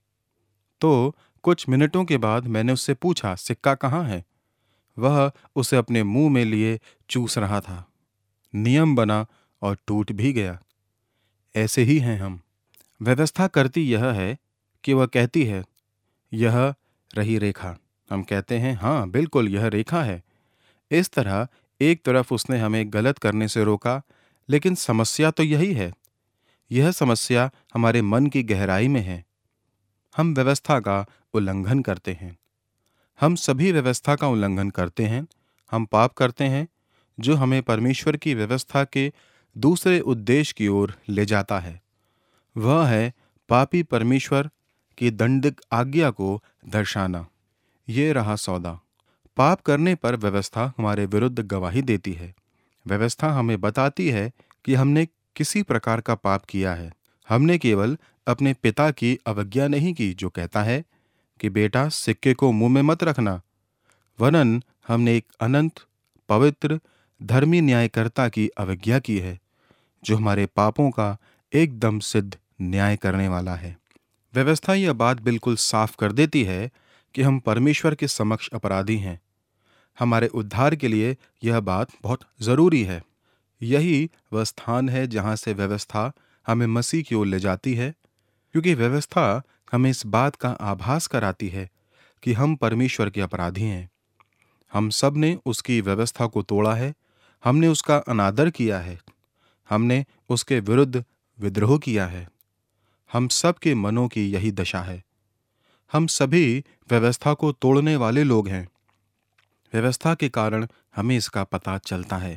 A: तो कुछ मिनटों के बाद मैंने उससे पूछा, सिक्का कहाँ है? वह उसे अपने मुंह में लिए चूस रहा था। नियम बना और टूट भी गया। ऐसे ही हैं हम। व्यवस्था करती यह है कि वह कहती है, यह रही रेखा। हम कहते हैं, हाँ बिल्कुल यह रेखा है। इस तरह एक तरफ उसने हमें गलत करने से रोका, लेकिन समस्या तो यही है। यह समस्या हमारे मन की गहराई में है। हम व्यवस्था का उल्लंघन करते हैं। हम सभी व्यवस्था का उल्लंघन करते हैं। हम पाप करते हैं जो हमें परमेश्वर की व्यवस्था के दूसरे उद्देश्य की ओर ले जाता है। वह है पापी परमेश्वर की दंडिक आज्ञा को दर्शाना। ये रहा सौदा। पाप करने पर व्यवस्था हमारे विरुद्ध गवाही देती है। व्यवस्था हमें बताती है कि हमने किसी प्रकार का पाप किया है। हमने केवल अपने पिता की अवज्ञा नहीं की, जो कहता है कि बेटा सिक्के को मुंह में मत रखना, वरन हमने एक अनंत पवित्र धर्मी न्यायकर्ता की अवज्ञा की है, जो हमारे पापों का एकदम सिद्ध न्याय करने वाला है। व्यवस्था यह बात बिल्कुल साफ कर देती है कि हम परमेश्वर के समक्ष अपराधी हैं। हमारे उद्धार के लिए यह बात बहुत जरूरी है। यही वह स्थान है जहां से व्यवस्था हमें मसीह की ओर ले जाती है, क्योंकि व्यवस्था हमें इस बात का आभास कराती है कि हम परमेश्वर के अपराधी हैं। हम सब ने उसकी व्यवस्था को तोड़ा है। हमने उसका अनादर किया है। हमने उसके विरुद्ध विद्रोह किया है। हम सब के मनों की यही दशा है। हम सभी व्यवस्था को तोड़ने वाले लोग हैं। व्यवस्था के कारण हमें इसका पता चलता है।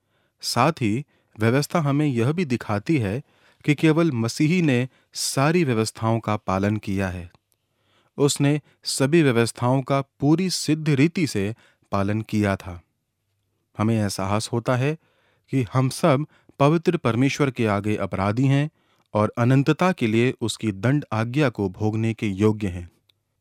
A: साथ ही व्यवस्था हमें यह भी दिखाती है कि केवल मसीही ने सारी व्यवस्थाओं का पालन किया है। उसने सभी व्यवस्थाओं का पूरी सिद्ध रीति से पालन किया था। हमें एहसास होता है कि हम सब पवित्र परमेश्वर के आगे अपराधी हैं और अनंतता के लिए उसकी दंड आज्ञा को भोगने के योग्य हैं।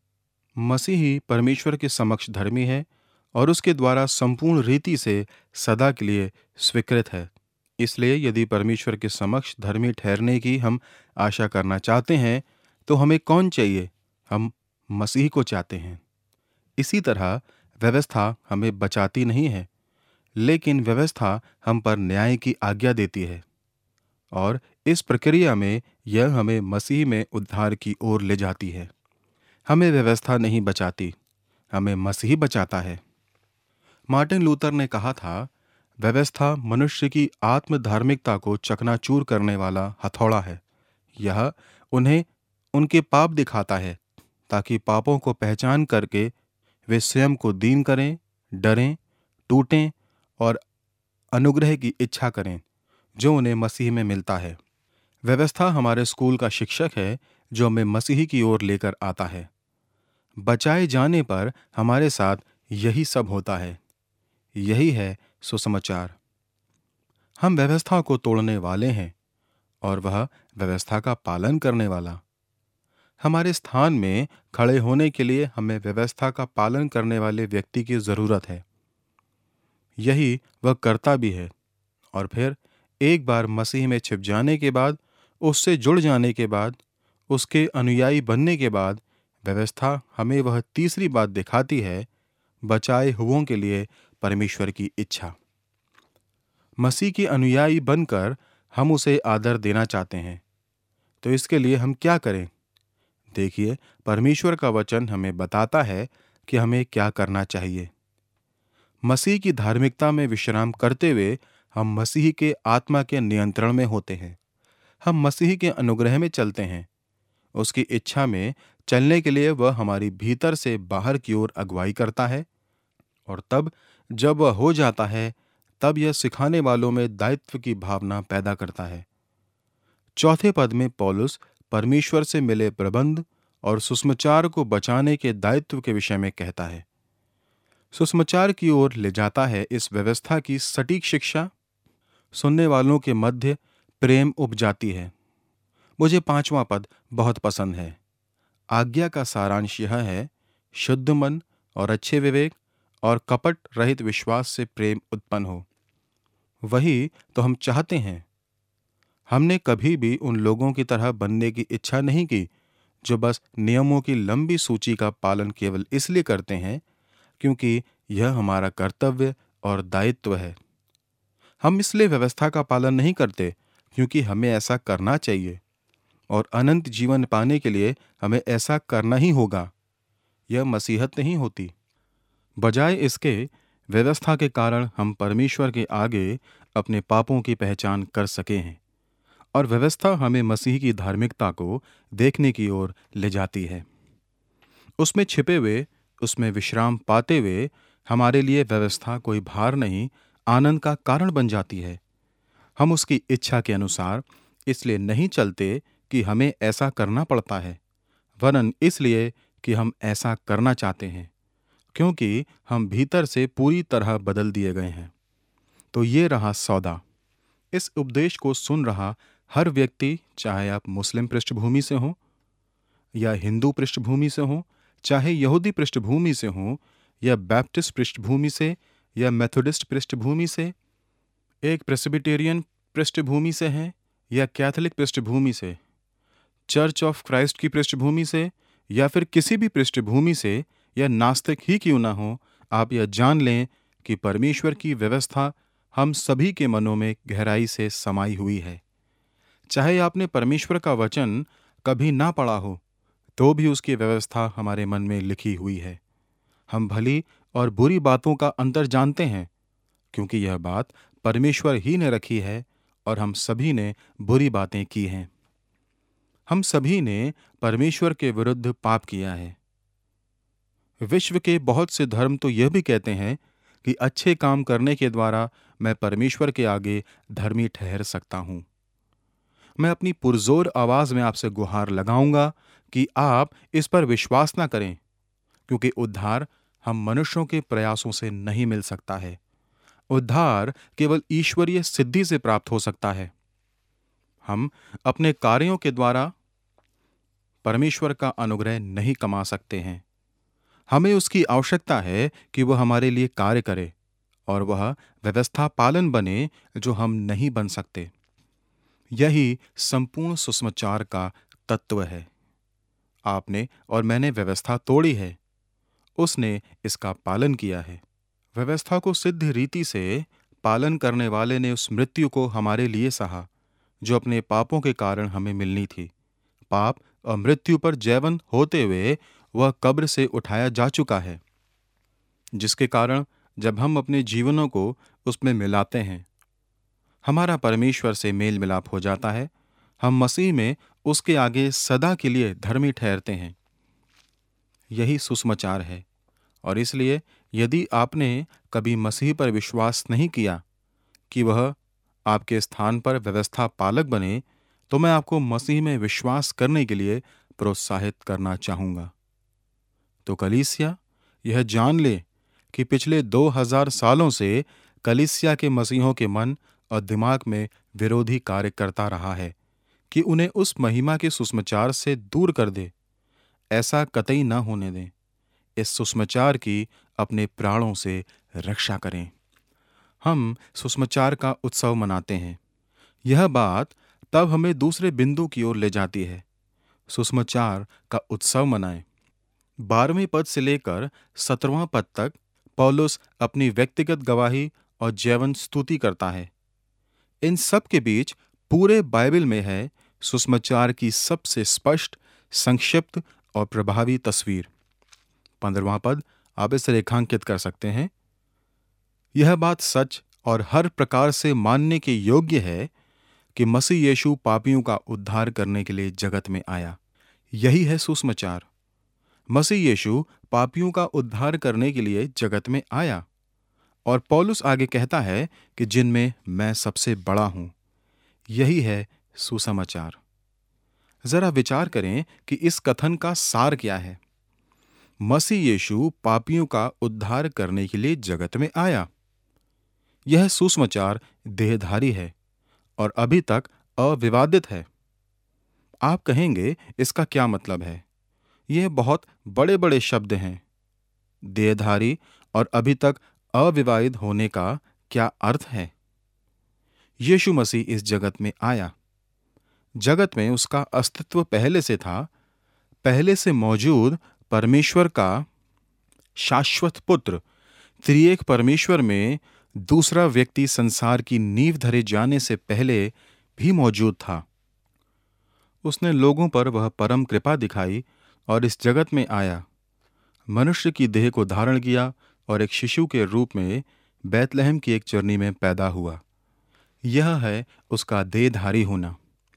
A: मसीही परमेश्वर के समक्ष धर्मी है और उसके द्वारा संपूर्ण रीति से सदा के लिए स्वीकृत है। इसलिए यदि परमेश्वर के समक्ष धर्मी ठहरने की हम आशा करना चाहते हैं, तो हमें कौन चाहिए? हम मसीह को चाहते हैं। इसी तरह व्यवस्था हमें बचाती नहीं है, लेकिन व्यवस्था हम पर न्याय की आज्ञा देती है और इस प्रक्रिया में यह हमें मसीह में उद्धार की ओर ले जाती है। हमें व्यवस्था नहीं बचाती, हमें मसीह बचाता है। मार्टिन लूथर ने कहा था, व्यवस्था मनुष्य की आत्म धार्मिकता को चकनाचूर करने वाला हथौड़ा है। यह उन्हें उनके पाप दिखाता है ताकि पापों को पहचान करके वे स्वयं को दीन करें, डरें, टूटें और अनुग्रह की इच्छा करें जो उन्हें मसीह में मिलता है। व्यवस्था हमारे स्कूल का शिक्षक है जो हमें मसीह की ओर लेकर आता है। बचाए जाने पर हमारे साथ यही सब होता है। यही है सुसमाचार। हम व्यवस्था को तोड़ने वाले हैं और वह व्यवस्था का पालन करने वाला। हमारे स्थान में खड़े होने के लिए हमें व्यवस्था का पालन करने वाले व्यक्ति की जरूरत है। यही वह करता भी है। और फिर एक बार मसीह में छिप जाने के बाद, उससे जुड़ जाने के बाद, उसके अनुयायी बनने के बाद, व्यवस्था हमें वह तीसरी बात दिखाती है, बचाए हुओं के लिए परमेश्वर की इच्छा। मसीह के अनुयायी बनकर हम उसे आदर देना चाहते हैं, तो इसके लिए हम क्या करें? देखिए, परमेश्वर का वचन हमें बताता है कि हमें क्या करना चाहिए। मसीह की धार्मिकता में विश्राम करते हुए हम मसीह के आत्मा के नियंत्रण में होते हैं। हम मसीह के अनुग्रह में चलते हैं। उसकी इच्छा में चलने के लिए वह हमारी भीतर से बाहर की ओर अगुवाई करता है, और तब जब वह हो जाता है, तब यह सिखाने वालों में दायित्व की भावना पैदा करता है। चौथे पद में पौलुस परमेश्वर से मिले प्रबंध और सुसमाचार को बचाने के दायित्व के विषय में कहता है। सुसमाचार की ओर ले जाता है इस व्यवस्था की सटीक शिक्षा। सुनने वालों के मध्य प्रेम उपजाती है। मुझे पांचवां पद बहुत पसंद है। आज्ञा का सारांश यह है, शुद्ध मन और अच्छे विवेक और कपट रहित विश्वास से प्रेम उत्पन्न हो। वही तो हम चाहते हैं। हमने कभी भी उन लोगों की तरह बनने की इच्छा नहीं की जो बस नियमों की लंबी सूची का पालन केवल इसलिए करते हैं क्योंकि यह हमारा कर्तव्य और दायित्व है। हम इसलिए व्यवस्था का पालन नहीं करते क्योंकि हमें ऐसा करना चाहिए, और अनंत जीवन पाने के लिए हमें ऐसा करना ही होगा। यह मसीहत नहीं होती। बजाय इसके, व्यवस्था के कारण हम परमेश्वर के आगे अपने पापों की पहचान कर सके हैं, और व्यवस्था हमें मसीह की धार्मिकता को देखने की ओर ले जाती है। उसमें छिपे हुए, उसमें विश्राम पाते हुए हमारे लिए व्यवस्था कोई भार नहीं, आनंद का कारण बन जाती है। हम उसकी इच्छा के अनुसार इसलिए नहीं चलते कि हमें ऐसा करना पड़ता है, वरन इसलिए कि हम ऐसा करना चाहते हैं, क्योंकि हम भीतर से पूरी तरह बदल दिए गए हैं। तो ये रहा सौदा। इस उपदेश को सुन रहा हर व्यक्ति, चाहे आप मुस्लिम पृष्ठभूमि से हो या हिंदू पृष्ठभूमि से हो, चाहे यहूदी पृष्ठभूमि से हो या बैप्टिस्ट पृष्ठभूमि से या मेथोडिस्ट पृष्ठभूमि से, एक प्रेस्बिटेरियन पृष्ठभूमि से है या कैथोलिक पृष्ठभूमि से, चर्च ऑफ क्राइस्ट की पृष्ठभूमि से या फिर किसी भी पृष्ठभूमि से या नास्तिक ही क्यों ना हो, आप यह जान लें कि परमेश्वर की व्यवस्था हम सभी के मनों में गहराई से समाई हुई है। चाहे आपने परमेश्वर का वचन कभी ना पढ़ा हो, तो भी उसकी व्यवस्था हमारे मन में लिखी हुई है। हम भली और बुरी बातों का अंतर जानते हैं, क्योंकि यह बात परमेश्वर ही ने रखी है, और हम सभी ने बुरी बातें की हैं। हम सभी ने परमेश्वर के विरुद्ध पाप किया है। विश्व के बहुत से धर्म तो यह भी कहते हैं कि अच्छे काम करने के द्वारा मैं परमेश्वर के आगे धर्मी ठहर सकता हूं। मैं अपनी पुरजोर आवाज में आपसे गुहार लगाऊंगा कि आप इस पर विश्वास ना करें, क्योंकि उद्धार हम मनुष्यों के प्रयासों से नहीं मिल सकता है। उद्धार केवल ईश्वरीय सिद्धि से प्राप्त हो सकता है। हम अपने कार्यों के द्वारा परमेश्वर का अनुग्रह नहीं कमा सकते हैं। हमें उसकी आवश्यकता है कि वह हमारे लिए कार्य करे, और वह व्यवस्था पालन बने जो हम नहीं बन सकते। यही संपूर्ण सुसमाचार का तत्व है। आपने और मैंने व्यवस्था तोड़ी है, उसने इसका पालन किया है। व्यवस्था को सिद्ध रीति से पालन करने वाले ने उस मृत्यु को हमारे लिए सहा जो अपने पापों के कारण हमें मिलनी थी। पाप और मृत्यु पर जयवंत होते हुए वह कब्र से उठाया जा चुका है, जिसके कारण जब हम अपने जीवनों को उसमें मिलाते हैं, हमारा परमेश्वर से मेल मिलाप हो जाता है। हम मसीह में उसके आगे सदा के लिए धर्मी ठहरते हैं। यही सुसमाचार है, और इसलिए यदि आपने कभी मसीह पर विश्वास नहीं किया कि वह आपके स्थान पर व्यवस्था पालक बने, तो मैं आपको मसीह में विश्वास करने के लिए प्रोत्साहित करना चाहूँगा। तो कलीसिया, यह जान ले कि पिछले दो हजार सालों से कलीसिया के मसीहों के मन और दिमाग में विरोधी कार्य करता रहा है कि उन्हें उस महिमा के सुसमाचार से दूर कर दे। ऐसा कतई न होने दें। इस सुसमाचार की अपने प्राणों से रक्षा करें। हम सुसमाचार का उत्सव मनाते हैं। यह बात तब हमें दूसरे बिंदु की ओर ले जाती है। सुसमाचार का उत्सव मनाएं। बारहवें पद से लेकर सत्रहवां पद तक पौलुस अपनी व्यक्तिगत गवाही और जैवन स्तुति करता है। इन सब के बीच पूरे बाइबल में है सुसमाचार की सबसे स्पष्ट, संक्षिप्त और प्रभावी तस्वीर। पंद्रहवां पद आप इसे रेखांकित कर सकते हैं। यह बात सच और हर प्रकार से मानने के योग्य है कि मसीह यीशु पापियों का उद्धार करने के लिए जगत में आया। यही है सुसमाचार। मसीह यीशु पापियों का उद्धार करने के लिए जगत में आया। और पौलुस आगे कहता है कि जिनमें मैं सबसे बड़ा हूं। यही है सुसमाचार। जरा विचार करें कि इस कथन का सार क्या है। मसीह यीशु पापियों का उद्धार करने के लिए जगत में आया। यह सुसमाचार देहधारी है और अभी तक अविवादित है। आप कहेंगे, इसका क्या मतलब है? यह बहुत बड़े बड़े शब्द हैं। देहधारी और अभी तक अविवाहित होने का क्या अर्थ है? यीशु मसीह इस जगत में आया। जगत में उसका अस्तित्व पहले से था। पहले से मौजूद परमेश्वर का शाश्वत पुत्र, त्रिएक परमेश्वर में दूसरा व्यक्ति संसार की नींव धरे जाने से पहले भी मौजूद था। उसने लोगों पर वह परम कृपा दिखाई और इस जगत में आया, मनुष्य की देह को धारण किया और एक शिशु के रूप में बैतलहम की एक चरनी में पैदा हुआ। यह है उसका देहधारी होना।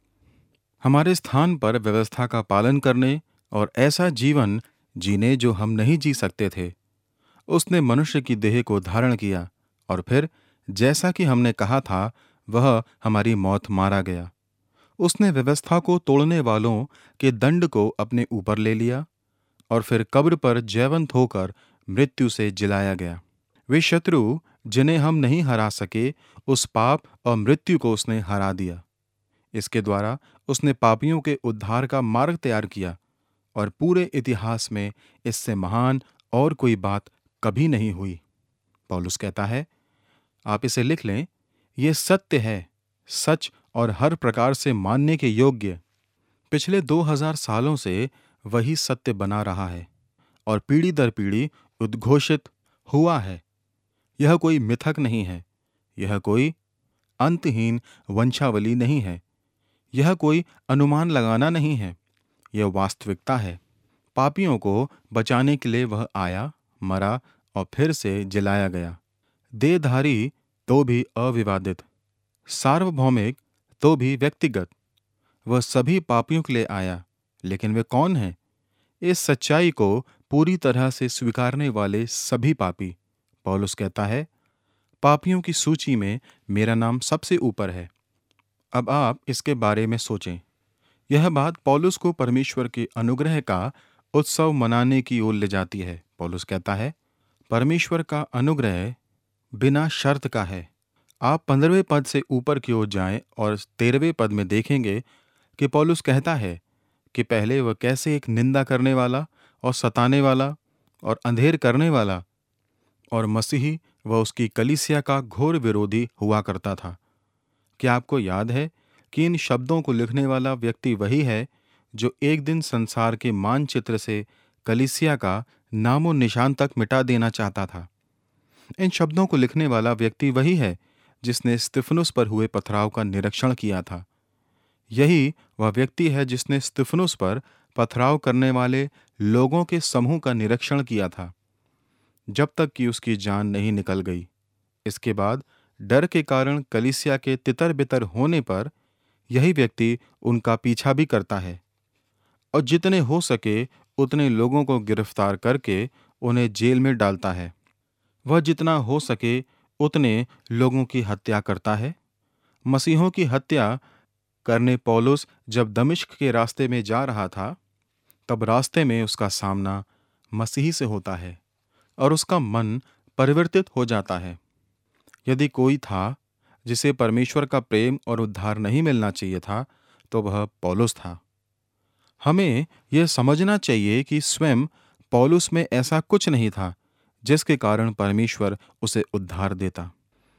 A: हमारे स्थान पर व्यवस्था का पालन करने और ऐसा जीवन जीने जो हम नहीं जी सकते थे, उसने मनुष्य की देह को धारण किया और फिर जैसा कि हमने कहा था, वह हमारी मौत मारा गया। उसने व्यवस्था को तोड़ने वालों के दंड को अपने ऊपर ले लिया और फिर कब्र पर जयवंत होकर मृत्यु से जिलाया गया। वे शत्रु जिन्हें हम नहीं हरा सके, उस पाप और मृत्यु को उसने हरा दिया। इसके द्वारा उसने पापियों के उद्धार का मार्ग तैयार किया और पूरे इतिहास में इससे महान और कोई बात कभी नहीं हुई। पौलुस कहता है, आप इसे लिख लें, यह सत्य है, सच और हर प्रकार से मानने के योग्य। पिछले दो हजार सालों से वही सत्य बना रहा है और पीढ़ी दर पीढ़ी उद्घोषित हुआ है। यह कोई मिथक नहीं है, यह कोई अंतहीन वंशावली नहीं है, यह कोई अनुमान लगाना नहीं है, यह वास्तविकता है। पापियों को बचाने के लिए वह आया, मरा और फिर से जिलाया गया। देहधारी तो भी अविवादित, सार्वभौमिक तो भी व्यक्तिगत। वह सभी पापियों के लिए आया, लेकिन वे कौन हैं? इस सच्चाई को पूरी तरह से स्वीकारने वाले सभी पापी। पौलुस कहता है, पापियों की सूची में मेरा नाम सबसे ऊपर है। अब आप इसके बारे में सोचें। यह बात पौलुस को परमेश्वर के अनुग्रह का उत्सव मनाने की ओर ले जाती है। पौलुस कहता है, परमेश्वर का अनुग्रह बिना शर्त का है। आप पंद्रहवें पद से ऊपर की ओर जाएं और तेरहवें पद में देखेंगे कि पौलुस कहता है कि पहले वह कैसे एक निंदा करने वाला और सताने वाला और अंधेर करने वाला और मसीही व उसकी कलीसिया का घोर विरोधी हुआ करता था। क्या आपको याद है कि इन शब्दों को लिखने वाला व्यक्ति वही है जो एक दिन संसार के मानचित्र से कलीसिया का नामो निशान तक मिटा देना चाहता था? इन शब्दों को लिखने वाला व्यक्ति वही है जिसने स्तिफनुस पर हुए पथराव का निरीक्षण किया था। यही वह व्यक्ति है जिसने स्तिफनुस पर पथराव करने वाले लोगों के समूह का निरीक्षण किया था, जब तक कि उसकी जान नहीं निकल गई। इसके बाद डर के कारण कलीसिया के तितर बितर होने पर यही व्यक्ति उनका पीछा भी करता है और जितने हो सके उतने लोगों को गिरफ्तार करके उन्हें जेल में डालता है। वह जितना हो सके उतने लोगों की हत्या करता है। मसीहों की हत्या करने पौलुस जब दमिश्क के रास्ते में जा रहा था, तब रास्ते में उसका सामना मसीही से होता है और उसका मन परिवर्तित हो जाता है। यदि कोई था जिसे परमेश्वर का प्रेम और उद्धार नहीं मिलना चाहिए था, तो वह पौलुस था। हमें यह समझना चाहिए कि स्वयं पौलुस में ऐसा कुछ नहीं था जिसके कारण परमेश्वर उसे उद्धार देता।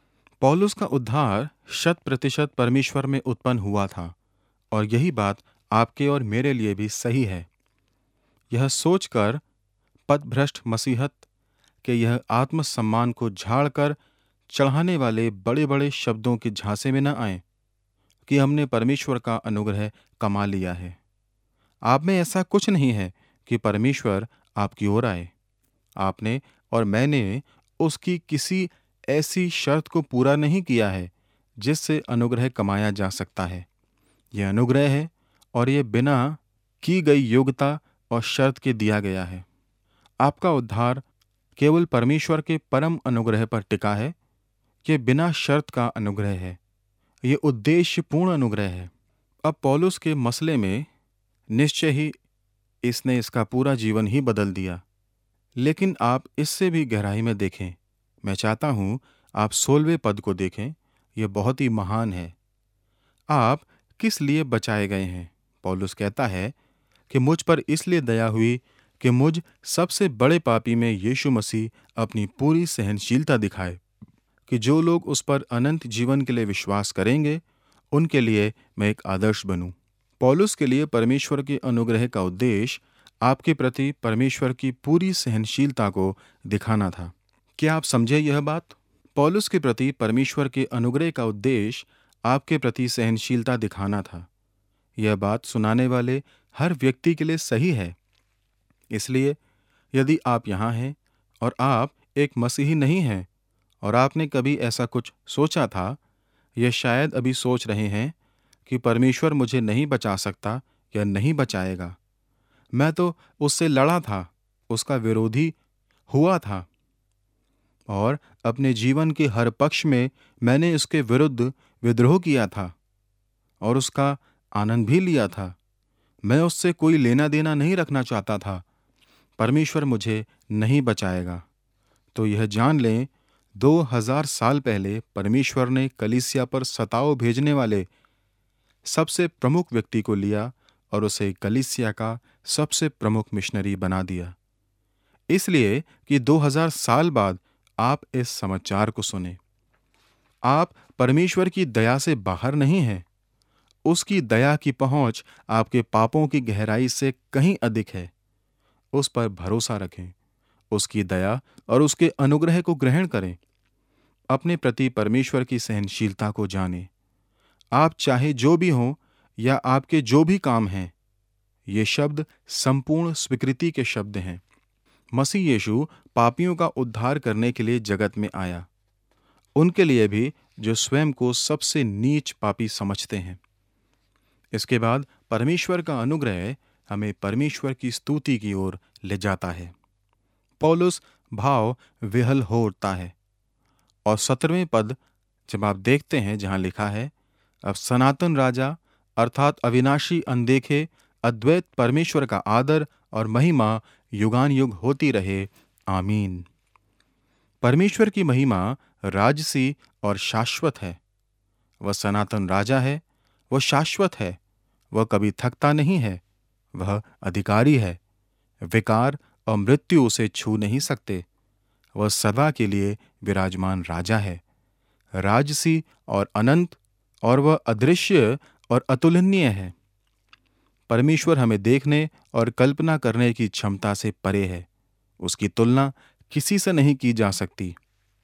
A: पौलुस का उद्धार शत प्रतिशत परमेश्वर में उत्पन्न हुआ था और यही बात आपके और मेरे लिए भी सही है। यह सोचकर पथभ्रष्ट मसीहत के यह आत्मसम्मान को झाड़कर चढ़ाने वाले बड़े बड़े शब्दों के झांसे में न आए कि हमने परमेश्वर का अनुग्रह कमा लिया है। आप में ऐसा कुछ नहीं है कि परमेश्वर आपकी ओर आए। आपने और मैंने उसकी किसी ऐसी शर्त को पूरा नहीं किया है जिससे अनुग्रह कमाया जा सकता है। यह अनुग्रह है और यह बिना की गई योग्यता और शर्त के दिया गया है। आपका उद्धार केवल परमेश्वर के परम अनुग्रह पर टिका है। यह बिना शर्त का अनुग्रह है। यह उद्देश्यपूर्ण अनुग्रह है। अब पौलुस के मसले में निश्चय ही इसने इसका पूरा जीवन ही बदल दिया, लेकिन आप इससे भी गहराई में देखें। मैं चाहता हूं आप सोलहवें पद को देखें। यह बहुत ही महान है। आप किस लिए बचाए गए हैं? पौलुस कहता है कि मुझ पर इसलिए दया हुई कि मुझ सबसे बड़े पापी में यीशु मसीह अपनी पूरी सहनशीलता दिखाए, कि जो लोग उस पर अनंत जीवन के लिए विश्वास करेंगे उनके लिए मैं एक आदर्श बनूं। पौलुस के लिए परमेश्वर के अनुग्रह का उद्देश्य आपके प्रति परमेश्वर की पूरी सहनशीलता को दिखाना था। क्या आप समझे यह बात? पौलुस के प्रति परमेश्वर के अनुग्रह का उद्देश्य आपके प्रति सहनशीलता दिखाना था। यह बात सुनाने वाले हर व्यक्ति के लिए सही है। इसलिए यदि आप यहाँ हैं और आप एक मसीही नहीं हैं और आपने कभी ऐसा कुछ सोचा था, या शायद अभी सोच रहे हैं कि परमेश्वर मुझे नहीं बचा सकता या नहीं बचाएगा, मैं तो उससे लड़ा था, उसका विरोधी हुआ था और अपने जीवन के हर पक्ष में मैंने उसके विरुद्ध विद्रोह किया था और उसका आनंद भी लिया था। मैं उससे कोई लेना देना नहीं रखना चाहता था। परमेश्वर मुझे नहीं बचाएगा। तो यह जान लें, दो हजार साल पहले परमेश्वर ने कलीसिया पर सताव भेजने वाले सबसे प्रमुख व्यक्ति को लिया और उसे कलीसिया का सबसे प्रमुख मिशनरी बना दिया, इसलिए कि दो हजार साल बाद आप इस समाचार को सुने। आप परमेश्वर की दया से बाहर नहीं हैं। उसकी दया की पहुंच आपके पापों की गहराई से कहीं अधिक है। उस पर भरोसा रखें, उसकी दया और उसके अनुग्रह को ग्रहण करें। अपने प्रति परमेश्वर की सहनशीलता को जानें। आप चाहे जो भी हों या आपके जो भी काम हैं, ये शब्द संपूर्ण स्वीकृति के शब्द हैं। मसीह यीशु पापियों का उद्धार करने के लिए जगत में आया, उनके लिए भी जो स्वयं को सबसे नीच पापी समझते हैं। इसके बाद परमेश्वर का अनुग्रह हमें परमेश्वर की स्तुति की ओर ले जाता है। पौलुस भाव विहल हो उठता है और सत्रहवें पद जब आप देखते हैं, जहां लिखा है, अब सनातन राजा अर्थात अविनाशी अनदेखे अद्वैत परमेश्वर का आदर और महिमा युगान युग होती रहे, आमीन। परमेश्वर की महिमा राजसी और शाश्वत है। वह सनातन राजा है, वह शाश्वत है, वह कभी थकता नहीं है, वह अधिकारी है। विकार और मृत्यु उसे छू नहीं सकते। वह सदा के लिए विराजमान राजा है, राजसी और अनंत, और वह अदृश्य और अतुलनीय है। परमेश्वर हमें देखने और कल्पना करने की क्षमता से परे है। उसकी तुलना किसी से नहीं की जा सकती।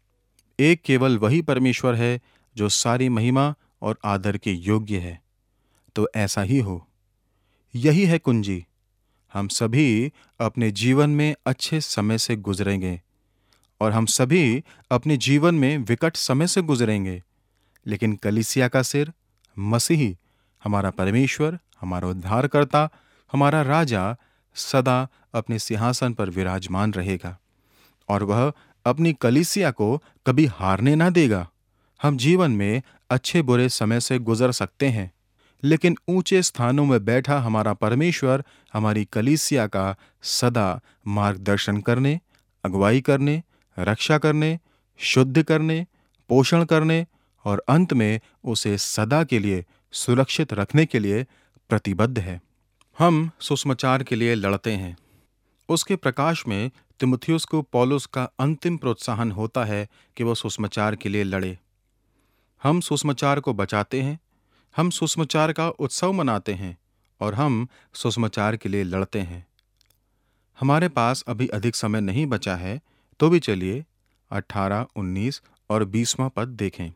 A: एक केवल वही परमेश्वर है जो सारी महिमा और आदर के योग्य है। तो ऐसा ही हो। यही है कुंजी। हम सभी अपने जीवन में अच्छे समय से गुजरेंगे और हम सभी अपने जीवन में विकट समय से गुजरेंगे, लेकिन कलीसिया का सिर मसीही, हमारा परमेश्वर, हमारा उद्धारकर्ता, हमारा राजा सदा अपने सिंहासन पर विराजमान रहेगा और वह अपनी कलीसिया को कभी हारने ना देगा। हम जीवन में अच्छे बुरे समय से गुजर सकते हैं, लेकिन ऊंचे स्थानों में बैठा हमारा परमेश्वर हमारी कलीसिया का सदा मार्गदर्शन करने, अगुवाई करने, रक्षा करने, शुद्ध करने, पोषण करने और अंत में उसे सदा के लिए सुरक्षित रखने के लिए प्रतिबद्ध है। हम सुसमाचार के लिए लड़ते हैं। उसके प्रकाश में तीमुथियुस को पौलुस का अंतिम प्रोत्साहन होता है कि वह सुसमाचार के लिए लड़े। हम सुसमाचार को बचाते हैं, हम सुसमाचार का उत्सव मनाते हैं और हम सुसमाचार के लिए लड़ते हैं। हमारे पास अभी अधिक समय नहीं बचा है, तो भी चलिए अठारह, उन्नीस और बीसवां पद देखें।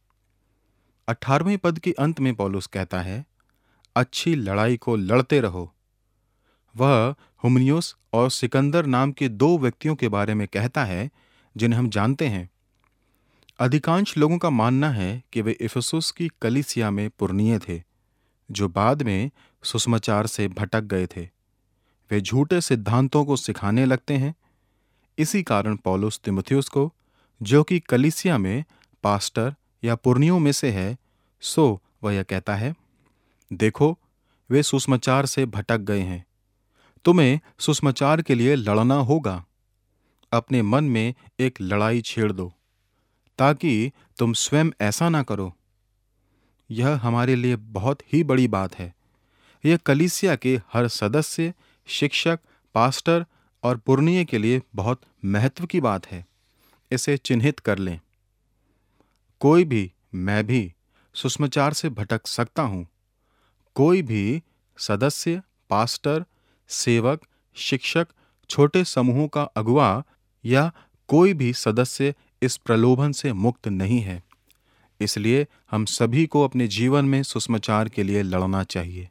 A: अठारहवें पद के अंत में पौलुस कहता है, अच्छी लड़ाई को लड़ते रहो। वह हुमनियुस और सिकंदर नाम के दो व्यक्तियों के बारे में कहता है जिन्हें हम जानते हैं। अधिकांश लोगों का मानना है कि वे इफिसुस की कलीसिया में पुरनिये थे, जो बाद में सुसमाचार से भटक गए थे। वे झूठे सिद्धांतों को सिखाने लगते हैं। इसी कारण पौलुस तीमुथियुस को, जो कि कलीसिया में पास्टर या पुरनियों में से है, सो वह यह कहता है, देखो वे सुसमाचार से भटक गए हैं। तुम्हें सुसमाचार के लिए लड़ना होगा। अपने मन में एक लड़ाई छेड़ दो, ताकि तुम स्वयं ऐसा ना करो। यह हमारे लिए बहुत ही बड़ी बात है। यह कलीसिया के हर सदस्य, शिक्षक, पास्टर और पुरनिये के लिए बहुत महत्व की बात है। इसे चिन्हित कर लें। कोई भी, मैं भी सुसमाचार से भटक सकता हूं। कोई भी सदस्य, पास्टर, सेवक, शिक्षक, छोटे समूहों का अगुवा या कोई भी सदस्य इस प्रलोभन से मुक्त नहीं है। इसलिए हम सभी को अपने जीवन में सुसमाचार के लिए लड़ना चाहिए।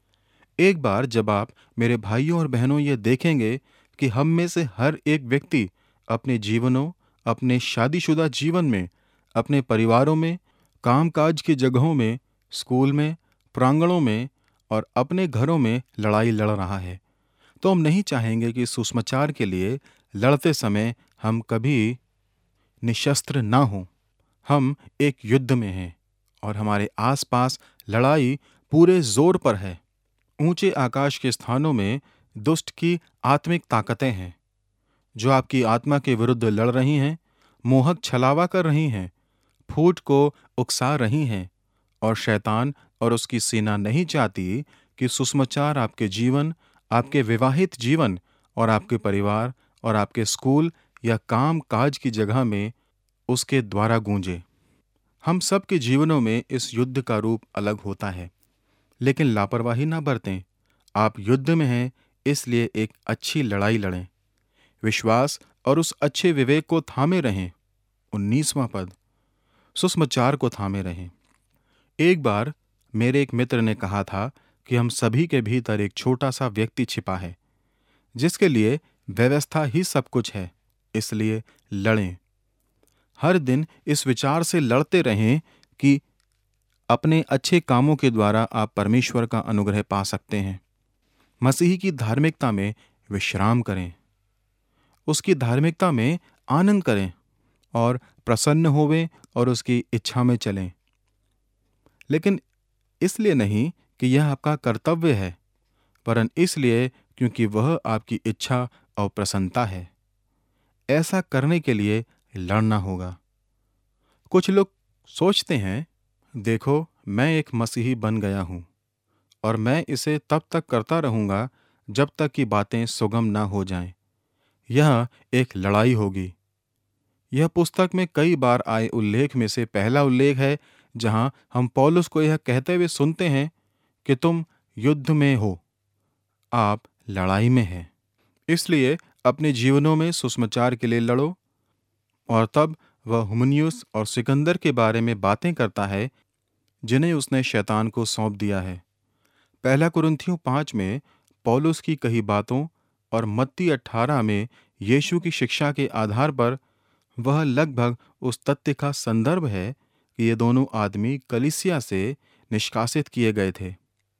A: एक बार जब आप मेरे भाइयों और बहनों ये देखेंगे कि हम में से हर एक व्यक्ति अपने जीवनों, अपने शादीशुदा जीवन में, अपने परिवारों में, कामकाज की जगहों में, स्कूल में, प्रांगणों में और अपने घरों में लड़ाई लड़ रहा है, तो हम नहीं चाहेंगे कि सुसमाचार के लिए लड़ते समय हम कभी निशस्त्र ना हों। हम एक युद्ध में हैं और हमारे आसपास लड़ाई पूरे जोर पर है। ऊंचे आकाश के स्थानों में दुष्ट की आत्मिक ताकतें हैं, जो आपकी आत्मा के विरुद्ध लड़ रही हैं, मोहक छलावा कर रही हैं, फूट को उकसा रही हैं, और शैतान और उसकी सेना नहीं चाहती कि सुसमाचार आपके जीवन, आपके विवाहित जीवन और आपके परिवार और आपके स्कूल या काम काज की जगह में उसके द्वारा गूंजे। हम सब के जीवनों में इस युद्ध का रूप अलग होता है, लेकिन लापरवाही ना बरतें। आप युद्ध में हैं, इसलिए एक अच्छी लड़ाई लड़ें। विश्वास और उस अच्छे विवेक को थामे रहें। उन्नीसवां पद, सुसमाचार को थामे रहें। एक बार मेरे एक मित्र ने कहा था कि हम सभी के भीतर एक छोटा सा व्यक्ति छिपा है, जिसके लिए व्यवस्था ही सब कुछ है। इसलिए लड़ें। हर दिन इस विचार से लड़ते रहें कि अपने अच्छे कामों के द्वारा आप परमेश्वर का अनुग्रह पा सकते हैं। मसीही की धार्मिकता में विश्राम करें, उसकी धार्मिकता में आनंद करें और प्रसन्न होवें और उसकी इच्छा में चलें। लेकिन इसलिए नहीं कि यह आपका कर्तव्य है, वरन इसलिए क्योंकि वह आपकी इच्छा और प्रसन्नता है। ऐसा करने के लिए लड़ना होगा। कुछ लोग सोचते हैं, देखो मैं एक मसीही बन गया हूं और मैं इसे तब तक करता रहूंगा जब तक कि बातें सुगम ना हो जाएं। यह एक लड़ाई होगी। यह पुस्तक में कई बार आए उल्लेख में से पहला उल्लेख है, जहां हम पौलुस को यह कहते हुए सुनते हैं कि तुम युद्ध में हो, आप लड़ाई में हैं। इसलिए अपने जीवनों में सुसमाचार के लिए लड़ो। और तब वह हुमनियुस और सिकंदर के बारे में बातें करता है, जिन्हें उसने शैतान को सौंप दिया है। पहला कुरिन्थियों पाँच में पौलुस की कही बातों और मत्ती अठारह में यीशु की शिक्षा के आधार पर वह लगभग उस तथ्य का संदर्भ है कि ये दोनों आदमी कलीसिया से निष्कासित किए गए थे।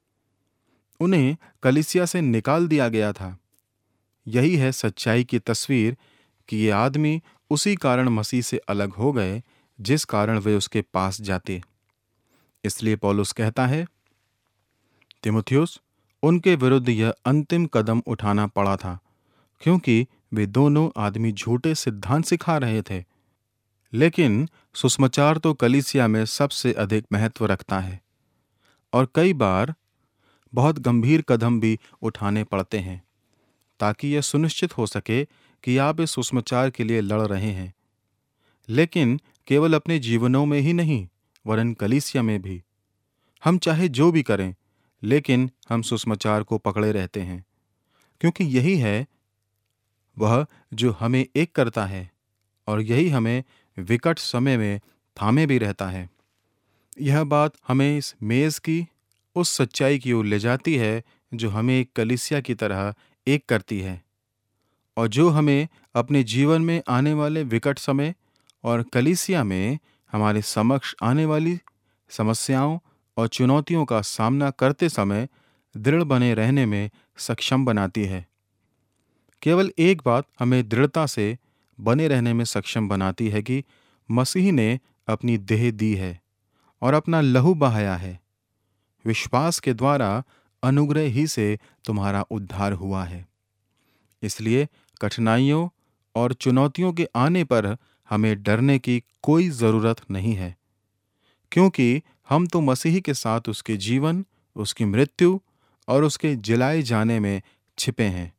A: उन्हें कलीसिया से निकाल दिया गया था। यही है सच्चाई की तस्वीर कि ये आदमी उसी कारण मसीह से अलग हो गए, जिस कारण वे उसके पास जाते। इसलिए पौलुस कहता है, तीमुथियुस, उनके विरुद्ध यह अंतिम कदम उठाना पड़ा था, क्योंकि वे दोनों आदमी झूठे सिद्धांत सिखा रहे थे। लेकिन सुसमाचार तो कलीसिया में सबसे अधिक महत्व रखता है और कई बार बहुत गंभीर कदम भी उठाने पड़ते हैं, ताकि यह सुनिश्चित हो सके कि आप इस सुसमाचार के लिए लड़ रहे हैं। लेकिन केवल अपने जीवनों में ही नहीं, वरन कलीसिया में भी। हम चाहे जो भी करें, लेकिन हम सुसमाचार को पकड़े रहते हैं, क्योंकि यही है वह जो हमें एक करता है और यही हमें विकट समय में थामे भी रहता है। यह बात हमें इस मेज़ की उस सच्चाई की ओर ले जाती है जो हमें एक कलीसिया की तरह एक करती है और जो हमें अपने जीवन में आने वाले विकट समय और कलीसिया में हमारे समक्ष आने वाली समस्याओं और चुनौतियों का सामना करते समय दृढ़ बने रहने में सक्षम बनाती है। केवल एक बात हमें दृढ़ता से बने रहने में सक्षम बनाती है कि मसीह ने अपनी देह दी है और अपना लहू बहाया है। विश्वास के द्वारा अनुग्रह ही से तुम्हारा उद्धार हुआ है। इसलिए कठिनाइयों और चुनौतियों के आने पर हमें डरने की कोई ज़रूरत नहीं है, क्योंकि हम तो मसीह के साथ उसके जीवन, उसकी मृत्यु और उसके जिलाए जाने में छिपे हैं।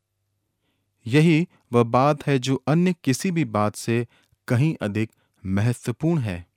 A: यही वह बात है जो अन्य किसी भी बात से कहीं अधिक महत्वपूर्ण है।